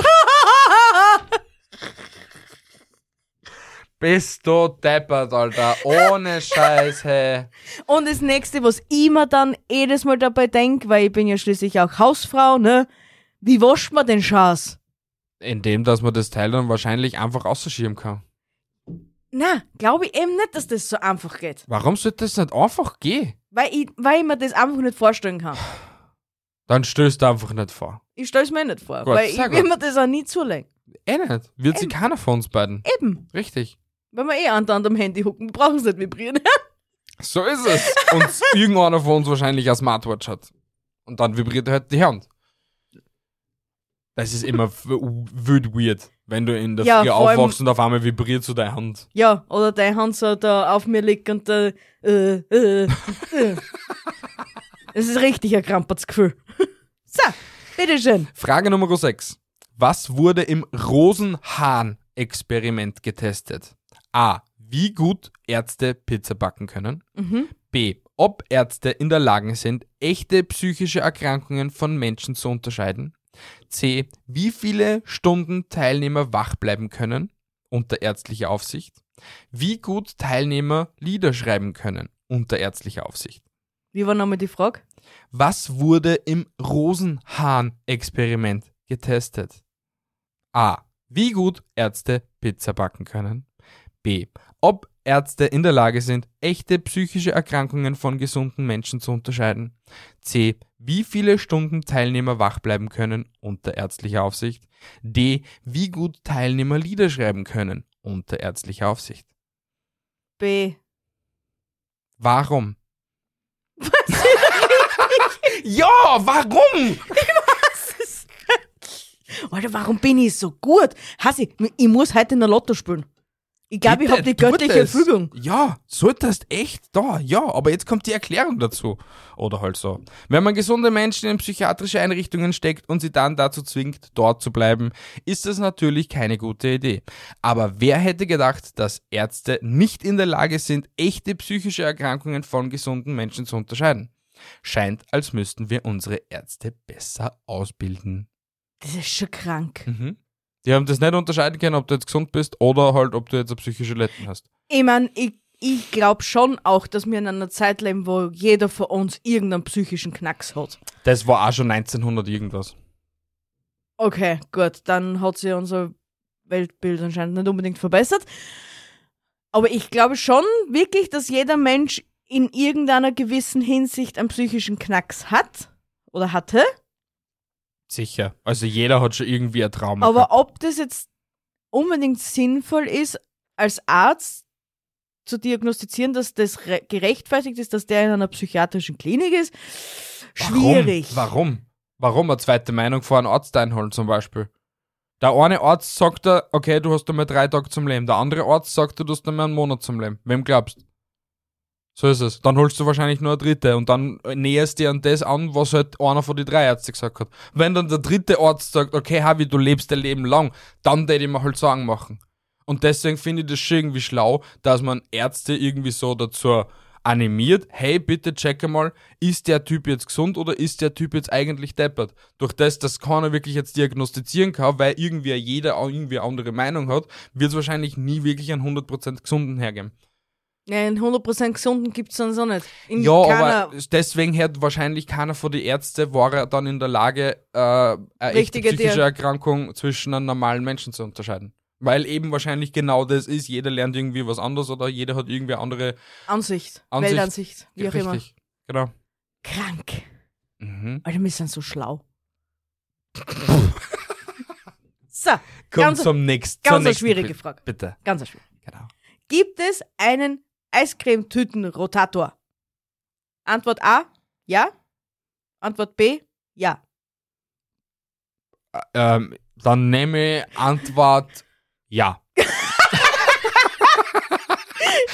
Bist du deppert, Alter. Ohne Scheiß, hey. Und das nächste, was ich mir dann jedes Mal dabei denke, weil ich bin ja schließlich auch Hausfrau, ne? Wie wascht man den Schaß? Indem, dass man das Teil dann wahrscheinlich einfach ausschieben kann. Na, glaube ich eben nicht, dass das so einfach geht. Warum sollte das nicht einfach gehen? Weil ich, weil ich mir das einfach nicht vorstellen kann. Dann stößt du einfach nicht vor. Ich stell's mir nicht vor, Gut, weil ich sehr will gut. mir das auch nie zulegen. Eh nicht. Wird sich keiner von uns beiden. Eben, Richtig. wenn wir eh andauernd am Handy hucken, wir brauchen es nicht vibrieren. So ist es. Und irgendeiner von uns wahrscheinlich eine Smartwatch hat. Und dann vibriert halt die Hand. Das ist immer w- wild weird, wenn du in der Ja, Früh vor allem- aufwachst und auf einmal vibriert so deine Hand. Ja, oder deine Hand so da auf mir liegt und da, äh, äh, äh. Das ist richtig ein Krampertsgefühl. So, bitteschön. Frage Nummer sechs. Was wurde im Rosenhahn-Experiment getestet? A. Wie gut Ärzte Pizza backen können. Mhm. B. Ob Ärzte in der Lage sind, echte psychische Erkrankungen von Menschen zu unterscheiden. C. Wie viele Stunden Teilnehmer wach bleiben können unter ärztlicher Aufsicht. Wie gut Teilnehmer Lieder schreiben können unter ärztlicher Aufsicht. Wie war nochmal die Frage? Was wurde im Rosenhahn-Experiment getestet? A. Wie gut Ärzte Pizza backen können. B. Ob Ärzte in der Lage sind, echte psychische Erkrankungen von gesunden Menschen zu unterscheiden. C. Wie viele Stunden Teilnehmer wach bleiben können unter ärztlicher Aufsicht. D. Wie gut Teilnehmer Lieder schreiben können unter ärztlicher Aufsicht. B. Warum? Ja, warum? Alter, warum bin ich so gut? Hasi, ich muss heute in der Lotto spielen. Ich glaube, ich Bitte, habe die tu göttliche das. Fügung. Ja, solltest echt da, ja, aber jetzt kommt die Erklärung dazu. Oder halt so. Wenn man gesunde Menschen in psychiatrische Einrichtungen steckt und sie dann dazu zwingt, dort zu bleiben, ist das natürlich keine gute Idee. Aber wer hätte gedacht, dass Ärzte nicht in der Lage sind, echte psychische Erkrankungen von gesunden Menschen zu unterscheiden? Scheint, als müssten wir unsere Ärzte besser ausbilden. Das ist schon krank. Mhm. Die haben das nicht unterscheiden können, ob du jetzt gesund bist oder halt, ob du jetzt eine psychische Letten hast. Ich meine, ich, ich glaube schon auch, dass wir in einer Zeit leben, wo jeder von uns irgendeinen psychischen Knacks hat. Das war auch schon neunzehnhundert irgendwas. Okay, gut, dann hat sich unser Weltbild anscheinend nicht unbedingt verbessert. Aber ich glaube schon wirklich, dass jeder Mensch in irgendeiner gewissen Hinsicht einen psychischen Knacks hat oder hatte. Sicher. Also jeder hat schon irgendwie ein Trauma. Aber gehabt. ob das jetzt unbedingt sinnvoll ist, als Arzt zu diagnostizieren, dass das re- gerechtfertigt ist, dass der in einer psychiatrischen Klinik ist, schwierig. Warum? Warum? Warum eine zweite Meinung vor einem Arzt einholen zum Beispiel? Der eine Arzt sagt dir, okay, du hast einmal drei Tage zum Leben. Der andere Arzt sagt dir, du hast einmal einen Monat zum Leben. Wem glaubst? So ist es. Dann holst du wahrscheinlich nur eine dritte und dann näherst du dir an das an, was halt einer von den drei Ärzten gesagt hat. Wenn dann der dritte Arzt sagt, okay, Havi, du lebst dein Leben lang, dann würde ich mir halt Sorgen machen. Und deswegen finde ich das schon irgendwie schlau, dass man Ärzte irgendwie so dazu animiert, hey, bitte check mal, ist der Typ jetzt gesund oder ist der Typ jetzt eigentlich deppert? Durch das, dass keiner wirklich jetzt diagnostizieren kann, weil irgendwie jeder auch irgendwie eine andere Meinung hat, wird es wahrscheinlich nie wirklich einen hundert Prozent Gesunden hergeben. Ja, einen hundert Prozent Gesunden gibt es dann so nicht. In Ja, keiner aber deswegen hat wahrscheinlich keiner von den Ärzten war er dann in der Lage, äh, eine echte Richtige psychische Dia- Erkrankung zwischen einem normalen Menschen zu unterscheiden. Weil eben wahrscheinlich genau das ist, jeder lernt irgendwie was anderes oder jeder hat irgendwie eine andere Ansicht, Ansicht. Weltansicht, wie auch immer. Richtig, genau. Krank. Mhm. Alter, wir sind so schlau. So, Komm Ganz- zum nächsten. ganz zur eine nächsten schwierige Bitte. Frage. Bitte, ganz schwierig. genau. Gibt es einen Eiscremetütenrotator? Antwort A, ja. Antwort B, ja. Ähm, dann nehme ich Antwort ja.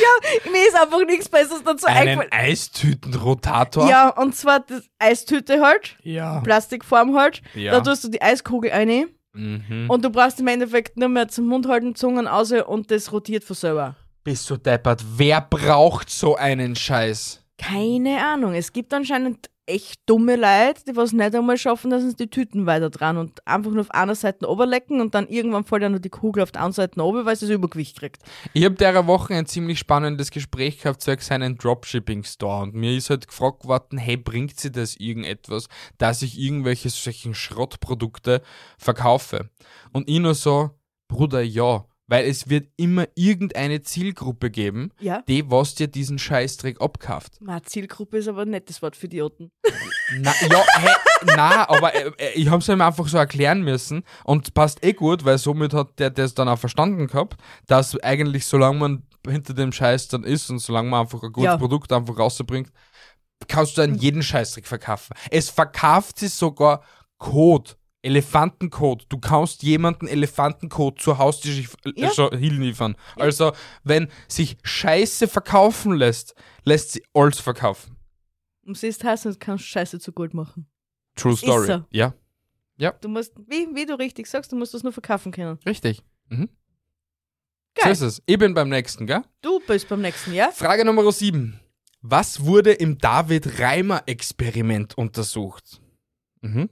Ja, mir ist einfach nichts Besseres dazu Einen eingefallen. Eistütenrotator? Ja, und zwar das Eistüte halt, Ja. Plastikform halt. Ja. Da tust du die Eiskugel rein Mhm. und du brauchst im Endeffekt nur mehr zum Mund halten, Zungen aus und das rotiert von selber. Bist du deppert? Wer braucht so einen Scheiß? Keine Ahnung. Es gibt anscheinend echt dumme Leute, die was nicht einmal schaffen, dass sie die Tüten weiter dran und einfach nur auf einer Seite oberlecken und dann irgendwann fällt ja nur die Kugel auf der anderen Seite oben, weil sie das Übergewicht kriegt. Ich habe der Woche ein ziemlich spannendes Gespräch gehabt zu seinen Dropshipping-Store und mir ist halt gefragt worden, hey, bringt sie das irgendetwas, dass ich irgendwelche solchen Schrottprodukte verkaufe? Und ich nur so, Bruder, ja, weil es wird immer irgendeine Zielgruppe geben, Ja. die was dir diesen Scheißdreck abkauft. Na, Zielgruppe ist aber ein nettes Wort für Idioten. Na, ja, hey, na, aber äh, äh, ich habe es ihm einfach so erklären müssen und passt eh gut, weil somit hat der das dann auch verstanden gehabt, dass eigentlich solange man hinter dem Scheiß dann ist und solange man einfach ein gutes Ja. Produkt einfach rausbringt, kannst du dann jeden Scheißdreck verkaufen. Es verkauft sich sogar Code. Elefantencode. Du kannst jemanden Elefantencode zur Haustür Ja. äh, hinliefern. Also, wenn sich Scheiße verkaufen lässt, lässt sie alles verkaufen. Und siehst heißen, du kannst Scheiße zu Gold machen. True Das ist Story. so. Ja, Du musst, wie, wie du richtig sagst, du musst das nur verkaufen können. richtig. Mhm. Geil. So ist es. Ich bin beim nächsten, gell? Du bist beim nächsten, ja? Frage Nummer sieben. Was wurde im David-Reimer-Experiment untersucht? Mhm.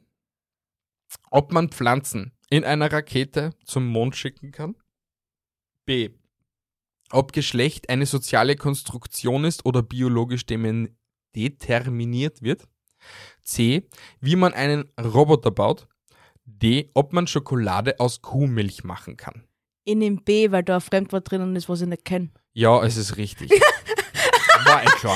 Ob man Pflanzen in einer Rakete zum Mond schicken kann? B. Ob Geschlecht eine soziale Konstruktion ist oder biologisch demin- determiniert wird? C. Wie man einen Roboter baut? D. Ob man Schokolade aus Kuhmilch machen kann? Ich nehme B, weil da ein Fremdwort drinnen ist, was ich nicht kenne. Ja, es ist richtig. War eh klar.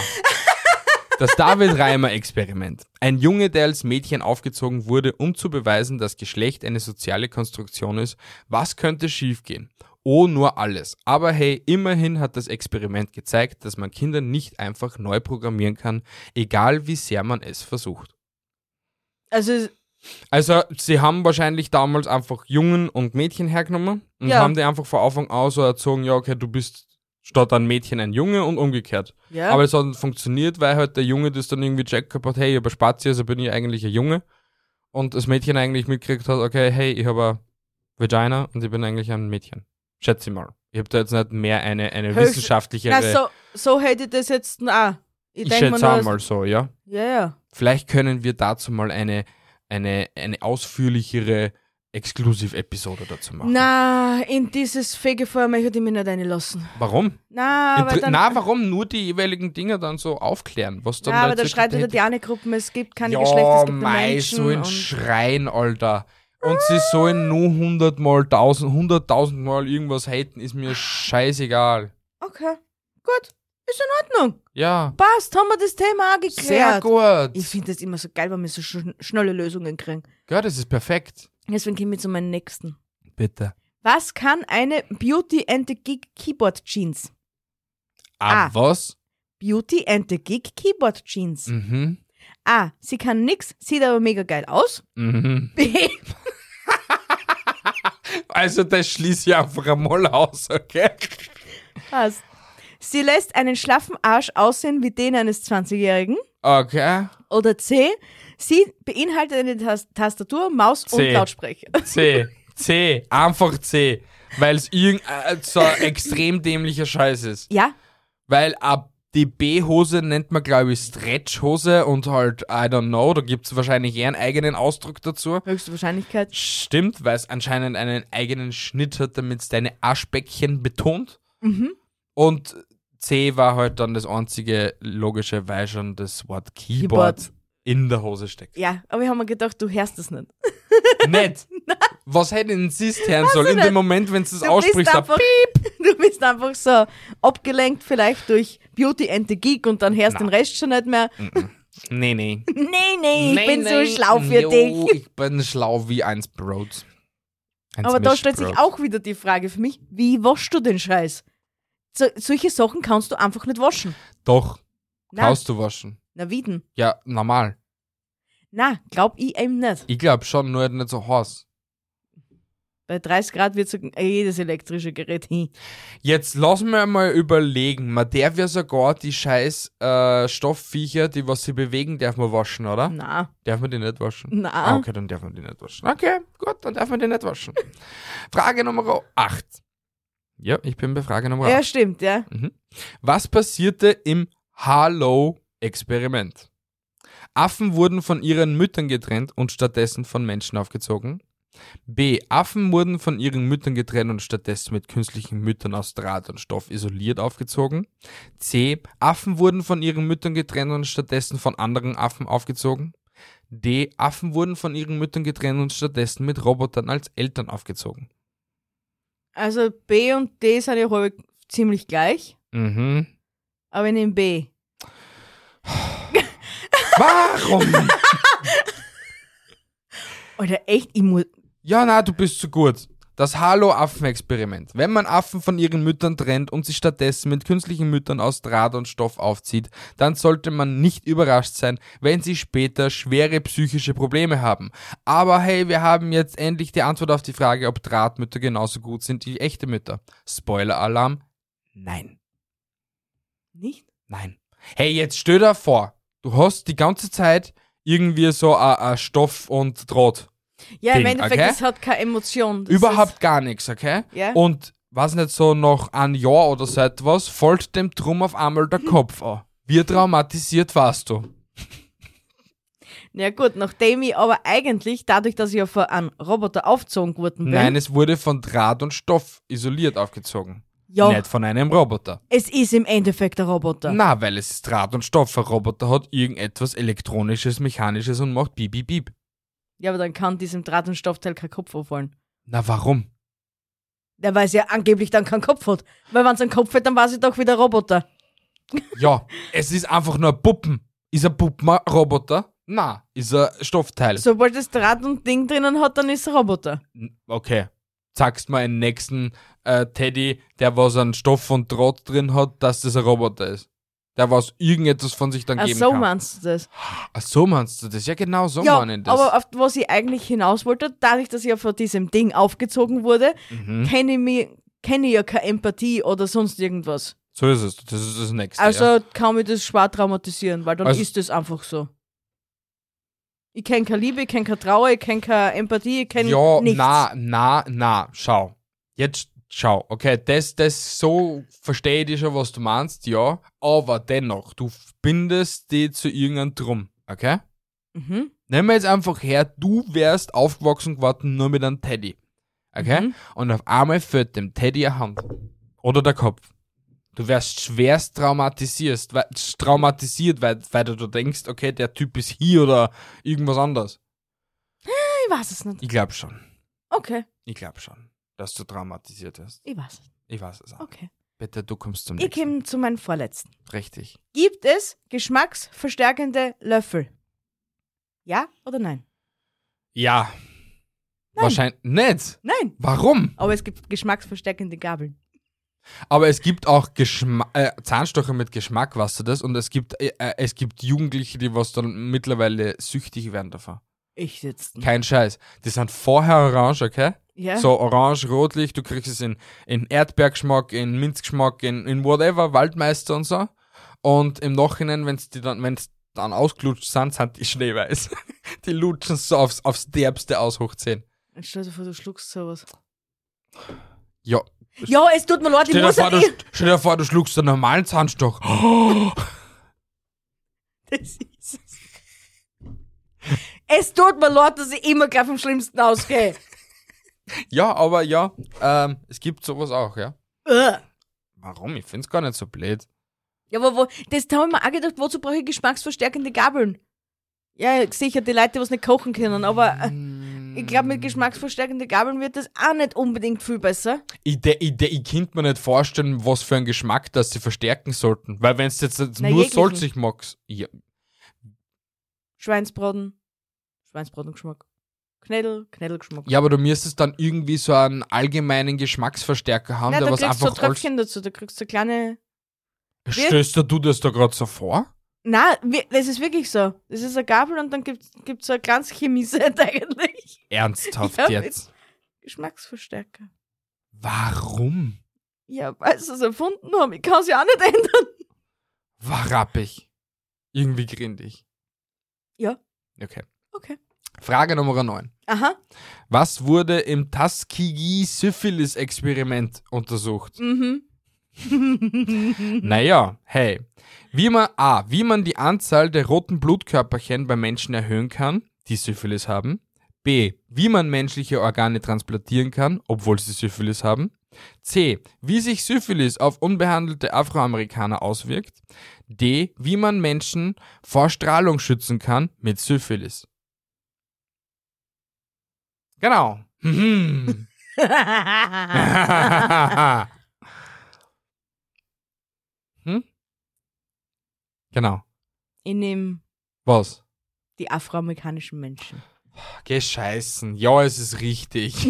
Das David-Reimer-Experiment. Ein Junge, der als Mädchen aufgezogen wurde, um zu beweisen, dass Geschlecht eine soziale Konstruktion ist. Was könnte schiefgehen? Oh, nur alles. Aber hey, immerhin hat das Experiment gezeigt, dass man Kinder nicht einfach neu programmieren kann, egal wie sehr man es versucht. Also, Also, sie haben wahrscheinlich damals einfach Jungen und Mädchen hergenommen und Ja. haben die einfach von Anfang an so erzogen, ja, okay, du bist statt ein Mädchen ein Junge und umgekehrt. ja. Aber es hat nicht funktioniert, weil halt der Junge das dann irgendwie checkt gehabt hat, hey, ich habe eine Spazie, also bin ich eigentlich ein Junge. Und das Mädchen eigentlich mitgekriegt hat, okay, hey, ich habe eine Vagina und ich bin eigentlich ein Mädchen. Schätze ich mal. Ich habe da jetzt nicht mehr eine, eine Höchst- wissenschaftlichere... Na, so, so hätte ich das jetzt auch. Ich, ich denk mir schätze nur, auch dass- mal so, ja. Ja, ja. Vielleicht können wir dazu mal eine, eine, eine ausführlichere Exklusiv-Episode dazu machen. Na, in dieses Fegefeuer möchte ich mich nicht reinlassen. Warum? Na, aber Inter- dann, Na, warum nur die jeweiligen Dinge dann so aufklären? Was dann na, aber Leute da wirklich schreit wieder dahinter- die eine Gruppe, es gibt keine ja, Geschlechter, es gibt nur mei, Menschen. so ein und Schreien, Alter. Und sie sollen nur hundertmal, tausend, hunderttausendmal irgendwas haten, ist mir scheißegal. okay, gut, ist in Ordnung. Ja, Passt, haben wir das Thema auch geklärt. sehr gut. Ich finde das immer so geil, wenn wir so schn schnelle Lösungen kriegen. Ja, das ist perfekt. Deswegen komme ich zu meinem nächsten. Bitte. Was kann eine Beauty and the Geek Keyboard Jeans? Ah, Ah. was? Beauty and the Geek Keyboard Jeans. Mhm. A. Sie kann nix, sieht aber mega geil aus. Mhm. B. Also, das schließe ich einfach einmal aus, okay? Passt. Sie lässt einen schlaffen Arsch aussehen wie den eines zwanzigjährigen. Okay. Oder C. Sie beinhaltet eine Tas Tastatur, Maus C. und Lautsprecher. C. C. Einfach C. Weil es irgendein so ein extrem dämlicher Scheiß ist. Ja, Weil ab die B-Hose nennt man, glaube ich, Stretch-Hose und halt, I don't know, da gibt es wahrscheinlich eher einen eigenen Ausdruck dazu. höchste Wahrscheinlichkeit. Stimmt, weil es anscheinend einen eigenen Schnitt hat, damit es deine Arschbäckchen betont. Mhm. Und C war halt dann das einzige logische, weil schon das Wort Keyboard, Keyboard. in der Hose steckt. Ja, aber ich habe mir gedacht, du hörst das nicht. Nicht? Was hätte denn siehst hören soll? In nicht. dem Moment, wenn du es Du aussprichst, bist, so einfach, du bist einfach so abgelenkt vielleicht durch Beauty and the Geek und dann hörst Na. den Rest schon nicht mehr. nee, nee. Nee, nee, ich Nee, bin nee. so schlau für Jo, dich. Ich bin schlau wie eins Brot. Eins Aber da stellt sich Mischbrot. auch wieder die Frage für mich, wie waschst du den Scheiß? So, solche Sachen kannst du einfach nicht waschen. Doch, Na, kannst du waschen. na wie denn? Ja, normal. Na, glaub ich eben nicht. Ich glaube schon, nur nicht so heiß. Bei dreißig Grad wird so jedes elektrische Gerät hin. Jetzt lassen wir mal überlegen. Man darf ja sogar die scheiß äh, Stoffviecher, die was sie bewegen, darf man waschen, oder? Na, Darf man die nicht waschen? na. Ah, okay, dann darf man die nicht waschen. Okay, gut, dann darf man die nicht waschen. Frage Nummer acht. Ja, ich bin bei Frage Nummer Ja, acht. stimmt, ja. Mhm. Was passierte im Harlow-Experiment? Affen wurden von ihren Müttern getrennt und stattdessen von Menschen aufgezogen. B. Affen wurden von ihren Müttern getrennt und stattdessen mit künstlichen Müttern aus Draht und Stoff isoliert aufgezogen. C. Affen wurden von ihren Müttern getrennt und stattdessen von anderen Affen aufgezogen. D. Affen wurden von ihren Müttern getrennt und stattdessen mit Robotern als Eltern aufgezogen. Also B und D sind ja häufig ziemlich gleich, Mhm. aber ich nehme B. Warum? Alter, echt, ich muss... Ja, na, du bist zu gut. Das Harlow-Affen-Experiment. Wenn man Affen von ihren Müttern trennt und sie stattdessen mit künstlichen Müttern aus Draht und Stoff aufzieht, dann sollte man nicht überrascht sein, wenn sie später schwere psychische Probleme haben. Aber hey, wir haben jetzt endlich die Antwort auf die Frage, ob Drahtmütter genauso gut sind wie echte Mütter. Spoiler-Alarm. Nein. Nicht? Nein. Hey, jetzt stell dir vor, du hast die ganze Zeit irgendwie so ein Stoff und Draht. Ja, Ding, im Endeffekt, okay? es hat keine Emotion. Das Überhaupt gar nichts, okay? Ja. Und, weiß nicht, so nach einem Jahr oder so etwas, fällt dem drum auf einmal der Kopf an. Wie traumatisiert warst du? Ist, ja gut, nachdem ich aber eigentlich, dadurch, dass ich ja von einem Roboter aufgezogen worden bin, Nein, es wurde von Draht und Stoff isoliert aufgezogen. ja, Nicht von einem Roboter. es ist im Endeffekt ein Roboter. Na, weil es ist Draht und Stoff. Ein Roboter hat irgendetwas Elektronisches, Mechanisches und macht Piep, Piep, Piep. Ja, aber dann kann diesem Draht- und Stoffteil kein Kopf auffallen. Na, warum? Der weiß ja angeblich dann keinen Kopf hat. Weil wenn es einen Kopf hat, dann war sie doch wieder Roboter. Ja, es ist einfach nur ein Puppen. Ist ein Puppen ein Roboter? Na, ist ein Stoffteil. Sobald es Draht und Ding drinnen hat, dann ist es ein Roboter. Okay. Sagst mal einen nächsten äh, Teddy, der was an Stoff und Draht drin hat, dass das ein Roboter ist. Der was irgendetwas von sich dann Ach geben so kann. meinst du das? Ach so meinst du das? Ja, genau so ja, meine ich das. aber auf was ich eigentlich hinaus wollte, dadurch, dass ich ja von diesem Ding aufgezogen wurde, Mhm. kenne ich, mich- kenne ich ja keine Empathie oder sonst irgendwas. So ist es. Das ist das Nächste. Also ja. kann mich das schwer traumatisieren, weil dann Also- ist das einfach so. Ich kenne keine Liebe, ich kenne keine Trauer, ich kenne keine Empathie, ich kenne Ja, nichts. na, na, na, schau. Jetzt schau, okay, das, das, so verstehe ich schon, was du meinst, ja, aber dennoch, du bindest die zu irgendeinem Drum, okay? Mhm. Nehmen wir jetzt einfach her, du wärst aufgewachsen geworden nur mit einem Teddy, okay? Mhm. Und auf einmal fällt dem Teddy eine Hand oder der Kopf. Du wärst schwerst traumatisiert, weil, traumatisiert, weil, weil du denkst, okay, der Typ ist hier oder irgendwas anderes. Ich weiß es nicht. Ich glaube schon, Okay, ich glaube schon, dass du traumatisiert hast. ich weiß es. Ich weiß es auch. Okay. Bitte, du kommst zum Ich nächsten. komme zu meinem vorletzten. Richtig. Gibt es geschmacksverstärkende Löffel? Ja oder nein? Ja. Wahrscheinlich nicht. Nein. Warum? Aber es gibt geschmacksverstärkende Gabeln. Aber es gibt auch Geschma äh, Zahnstocher mit Geschmack, weißt du das? Und es gibt, äh, äh, es gibt Jugendliche, die was dann mittlerweile süchtig werden davon. Ich sitze. Kein Scheiß. Die sind vorher orange, okay? Ja. So orange, rotlich, du kriegst es in, in Erdbeergeschmack, in Minzgeschmack, in, in whatever, Waldmeister und so. Und im Nachhinein, wenn's die dann, wenn's dann ausgelutscht sind, sind die schneeweiß. Die lutschen so aufs, aufs Derbste aus hoch zehn. Stell dir vor, du schluckst sowas. Ja. Ja, es tut mir leid, ich Stell dir, muss vor, du, halt eh- stell dir vor, du schluckst einen normalen Zahnstoch. Das ist es. Es tut mir leid, dass ich immer gleich vom Schlimmsten ausgehe. Ja, aber ja, ähm, es gibt sowas auch, ja. Ugh. Warum? Ich find's gar nicht so blöd. Ja, aber wo, das habe ich mir auch gedacht, wozu brauche ich geschmacksverstärkende Gabeln? Ja, sicher, die Leute, die was nicht kochen können, aber äh, ich glaube, mit geschmacksverstärkenden Gabeln wird das auch nicht unbedingt viel besser. Ich, de, ich, de, ich könnte mir nicht vorstellen, was für einen Geschmack das sie verstärken sollten. Weil wenn es jetzt Na, nur jeglichen. salzig magst, ja, Schweinsbraten, Schweinsbratengeschmack. Knädel, Knädelgeschmack. ja, aber du müsstest dann irgendwie so einen allgemeinen Geschmacksverstärker haben, Nein, der da was kriegst du so einfach alles... Tröpfchen dazu, da kriegst du so kleine... Stellst du dir das da gerade so vor? Nein, wir- das ist wirklich so. Das ist eine Gabel und dann gibt es so ein kleines Chemieset eigentlich. Ernsthaft Ja, jetzt? Geschmacksverstärker. Warum? Ja, weil sie es erfunden haben. Ich kann es ja auch nicht ändern. War rappig. Irgendwie grindig. Ja. Okay. Okay. Frage Nummer neun. Aha. Was wurde im Tuskegee-Syphilis-Experiment untersucht? Mhm. Naja, hey. Wie man, A, wie man die Anzahl der roten Blutkörperchen bei Menschen erhöhen kann, die Syphilis haben. B, wie man menschliche Organe transplantieren kann, obwohl sie Syphilis haben. C, wie sich Syphilis auf unbehandelte Afroamerikaner auswirkt. D, wie man Menschen vor Strahlung schützen kann mit Syphilis. Genau. Mhm. hm? Genau. Ich nehme Was? die afroamerikanischen Menschen. Geh scheißen. Ja, es ist richtig.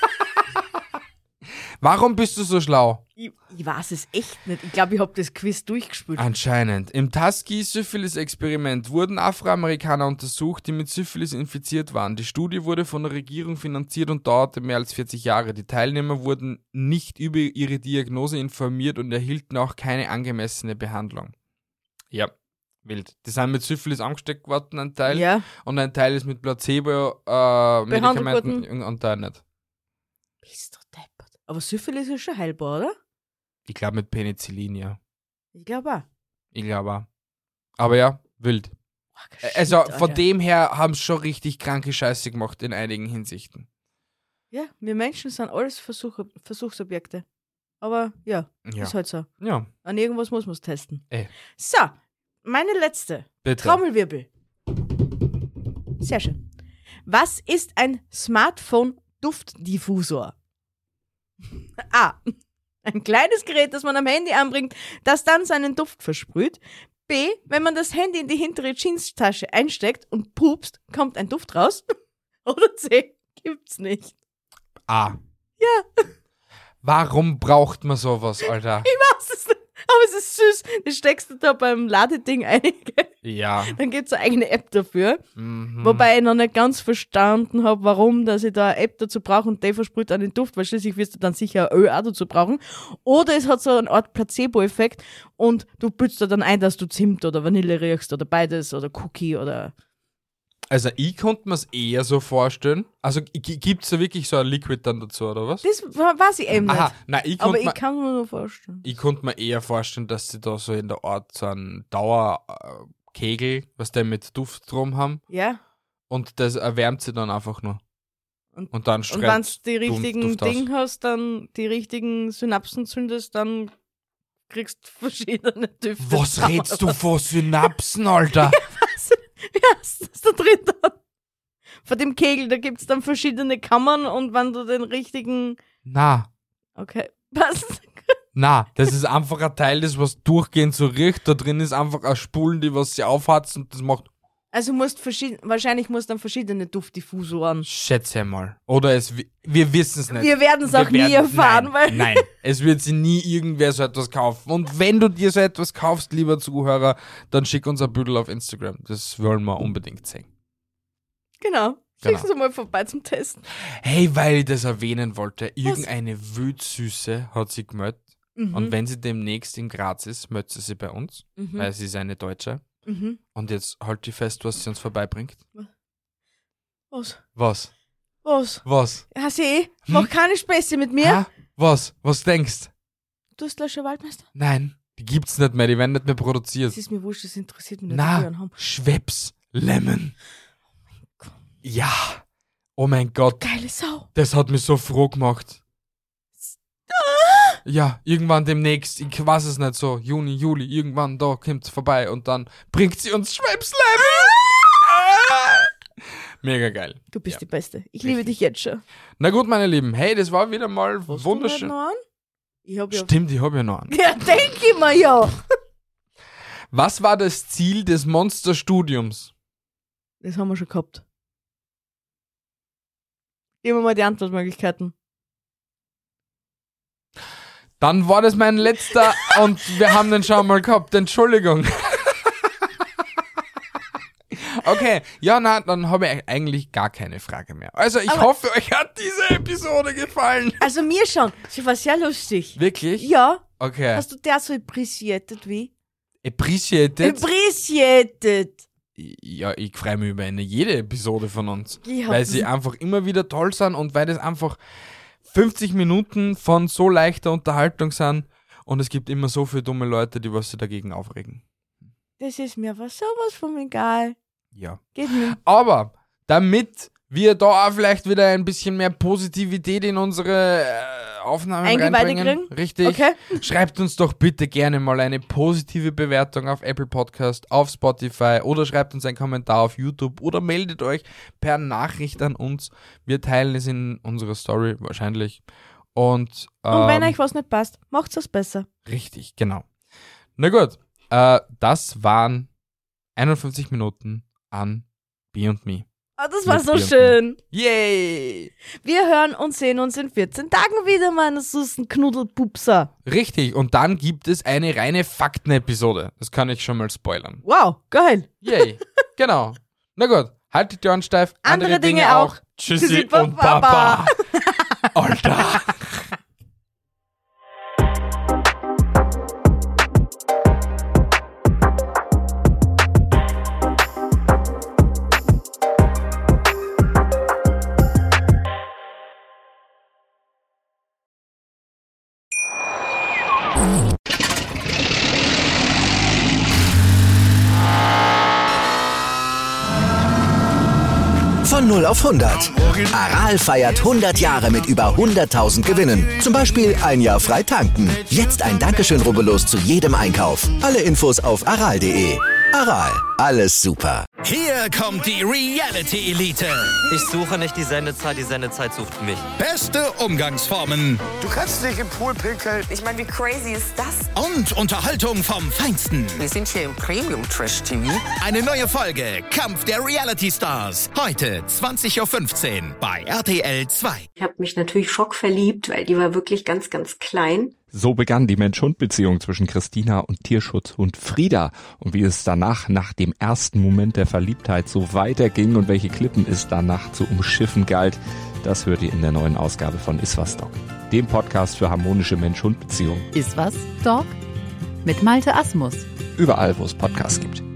Warum bist du so schlau? Ich, ich weiß es echt nicht. Ich glaube, ich habe das Quiz durchgespielt. Anscheinend. Im Tuskegee-Syphilis-Experiment wurden Afroamerikaner untersucht, die mit Syphilis infiziert waren. Die Studie wurde von der Regierung finanziert und dauerte mehr als vierzig Jahre. Die Teilnehmer wurden nicht über ihre Diagnose informiert und erhielten auch keine angemessene Behandlung. Ja, wild. Die sind mit Syphilis angesteckt worden, ein Teil. Ja. Und ein Teil ist mit Placebo-Medikamenten worden. und ein nicht. Bist du deppert. Aber Syphilis ist schon heilbar, oder? Ich glaube mit Penicillin, ja. Ich glaube auch. Ich glaube auch. Aber ja, wild. Oh, shit, Also von Alter. dem her haben sie schon richtig kranke Scheiße gemacht in einigen Hinsichten. Ja, wir Menschen sind alles Versuch, Versuchsobjekte. Aber ja, Ja. ist halt so. Ja, An irgendwas muss man es testen. Ey. So, meine letzte. bitte. Trommelwirbel. Sehr schön. Was ist ein Smartphone-Duftdiffusor? A. Ein kleines Gerät, das man am Handy anbringt, das dann seinen Duft versprüht. B. Wenn man das Handy in die hintere Jeanstasche einsteckt und pupst, kommt ein Duft raus. Oder C. Gibt's nicht. A. Ja. Warum braucht man sowas, Alter? Ich weiß es nicht. Aber es ist süß. Das steckst du da beim Ladeding ein. Gell? Ja. Dann gibt's eine eigene App dafür. Mhm. Wobei ich noch nicht ganz verstanden habe, warum, dass ich da eine App dazu brauche und die versprüht an den Duft, weil schließlich wirst du dann sicher ein Öl auch dazu brauchen. Oder es hat so eine Art Placebo-Effekt und du putzt da dann ein, dass du Zimt oder Vanille riechst oder beides oder Cookie oder... Also ich konnte mir es eher so vorstellen. Also gibt es da wirklich so ein Liquid dann dazu, oder was? Das weiß ich eben Aha, nicht. nein, ich Aber konnte ich mir, kann mir nur vorstellen. ich konnt mir eher vorstellen, dass sie da so in der Art so einen Dauerkegel, was die mit Duft drum haben, Ja? und das erwärmt sie dann einfach nur. Und- Und dann Und strahlt wenn du die Duft- richtigen Duft aus. Ding hast, dann die richtigen Synapsen zündest, dann kriegst du verschiedene Düfte. Was redst du von Synapsen, Alter? Wie heißt das da drin dann? Von dem Kegel, da gibt's dann verschiedene Kammern und wenn du den richtigen... Na, Okay, was? na, das ist einfach ein Teil, das was durchgehend so riecht. Da drin ist einfach eine Spulen, die was sie aufhatzt und das macht, Also musst verschieden, wahrscheinlich musst dann verschiedene Duftdiffusoren. schätze mal. Oder es, wir wissen es nicht. Wir werden es auch Wir nie werden- erfahren, nein, weil... Nein, es wird sie nie irgendwer so etwas kaufen. Und wenn du dir so etwas kaufst, lieber Zuhörer, dann schick uns ein Büdel auf Instagram. Das wollen wir unbedingt sehen. Genau. Genau. Schick's uns mal vorbei zum Testen. Hey, weil ich das erwähnen wollte, irgendeine Wildsüße hat sie gemeldet. Mhm. Und wenn sie demnächst in Graz ist, meldet sie sich bei uns, Mhm. weil sie ist eine Deutsche. Mhm. Und jetzt halt die fest, was sie uns vorbeibringt. Was? Was? Was? Was? Ja, sieh, mach Hm? keine Späße mit mir. Ha? Was? Was denkst? Durstlöscher Waldmeister. Nein, die gibt's nicht mehr, die werden nicht mehr produziert. Das ist mir wurscht, das interessiert mich nicht. was die Na, anhaben. Schweppes Lemon. Ja. Oh mein Gott, Geile Sau. das hat mich so froh gemacht. Ja, irgendwann demnächst, ich weiß es nicht so, Juni, Juli, irgendwann da kommt's vorbei und dann bringt sie uns Schweppes Lemon. Mega geil. Du bist Ja. die Beste. Ich liebe dich jetzt schon. Na gut, meine Lieben, hey, das war wieder mal Hast du wunderschön. nicht noch an? Ich hab ja... Stimmt, ich habe ja noch einen. Ja, denk ich mir ja. Was war das Ziel des Monsterstudiums? Das haben wir schon gehabt. Geben wir mal die Antwortmöglichkeiten. Dann war das mein letzter und wir haben den schon mal gehabt. Entschuldigung. Okay, ja, na, dann habe ich eigentlich gar keine Frage mehr. Also ich Aber hoffe, euch hat diese Episode gefallen. Also mir schon. Sie war sehr lustig. Wirklich? Ja. Okay. Hast du der so appreciated wie? Appreciated? Appreciated. Ja, ich freue mich über eine jede Episode von uns. Ja. Weil sie einfach immer wieder toll sind und weil das einfach fünfzig Minuten von so leichter Unterhaltung sind und es gibt immer so viele dumme Leute, die was sich dagegen aufregen. Das ist mir aber sowas von egal. Ja. Geht mir. Aber damit wir da auch vielleicht wieder ein bisschen mehr Positivität in unsere äh, Aufnahmen Eingeweide reinbringen, kriegen? richtig, Okay. schreibt uns doch bitte gerne mal eine positive Bewertung auf Apple Podcast, auf Spotify oder schreibt uns einen Kommentar auf YouTube oder meldet euch per Nachricht an uns. Wir teilen es in unserer Story wahrscheinlich. Und, ähm, Und wenn euch was nicht passt, macht's es besser. richtig, genau. Na gut, äh, das waren einundfünfzig Minuten an Be und Me. Ah, das war Mit so Bier und schön. Yay! Wir hören und sehen uns in vierzehn Tagen wieder, meine süßen Knuddelpupser. Richtig, und dann gibt es eine reine Fakten-Episode. Das kann ich schon mal spoilern. Wow, geil. Yay, genau. Na gut, haltet die Ohren steif. Andere Andere Dinge, Dinge auch. auch. Tschüssi, Tschüssi, und Baba. Baba. Alter. Von null auf hundert. Aral feiert hundert Jahre mit über hunderttausend Gewinnen. Zum Beispiel ein Jahr frei tanken. Jetzt ein Dankeschön, rubbellos zu jedem Einkauf. Alle Infos auf aral punkt de. Aral, alles super. Hier kommt die Reality Elite. Ich suche nicht die Sendezeit, die Sendezeit sucht mich. Beste Umgangsformen Du kannst dich im Pool pinkeln. Ich meine, wie crazy ist das? und Unterhaltung vom Feinsten. Wir sind hier im Premium-Trash-T V. Eine neue Folge Kampf der Reality Stars. Heute zwanzig Uhr fünfzehn bei R T L zwei. Ich habe mich natürlich schockverliebt, weil die war wirklich ganz, ganz klein. So begann die Mensch-Hund-Beziehung zwischen Christina und Tierschutzhund Frieda. Und wie es danach, nach dem ersten Moment der Verliebtheit, so weiterging und welche Klippen es danach zu umschiffen galt, das hört ihr in der neuen Ausgabe von Iswas Dog, dem Podcast für harmonische Mensch-Hund-Beziehungen. Iswas Dog? Mit Malte Asmus. Überall, wo es Podcasts gibt.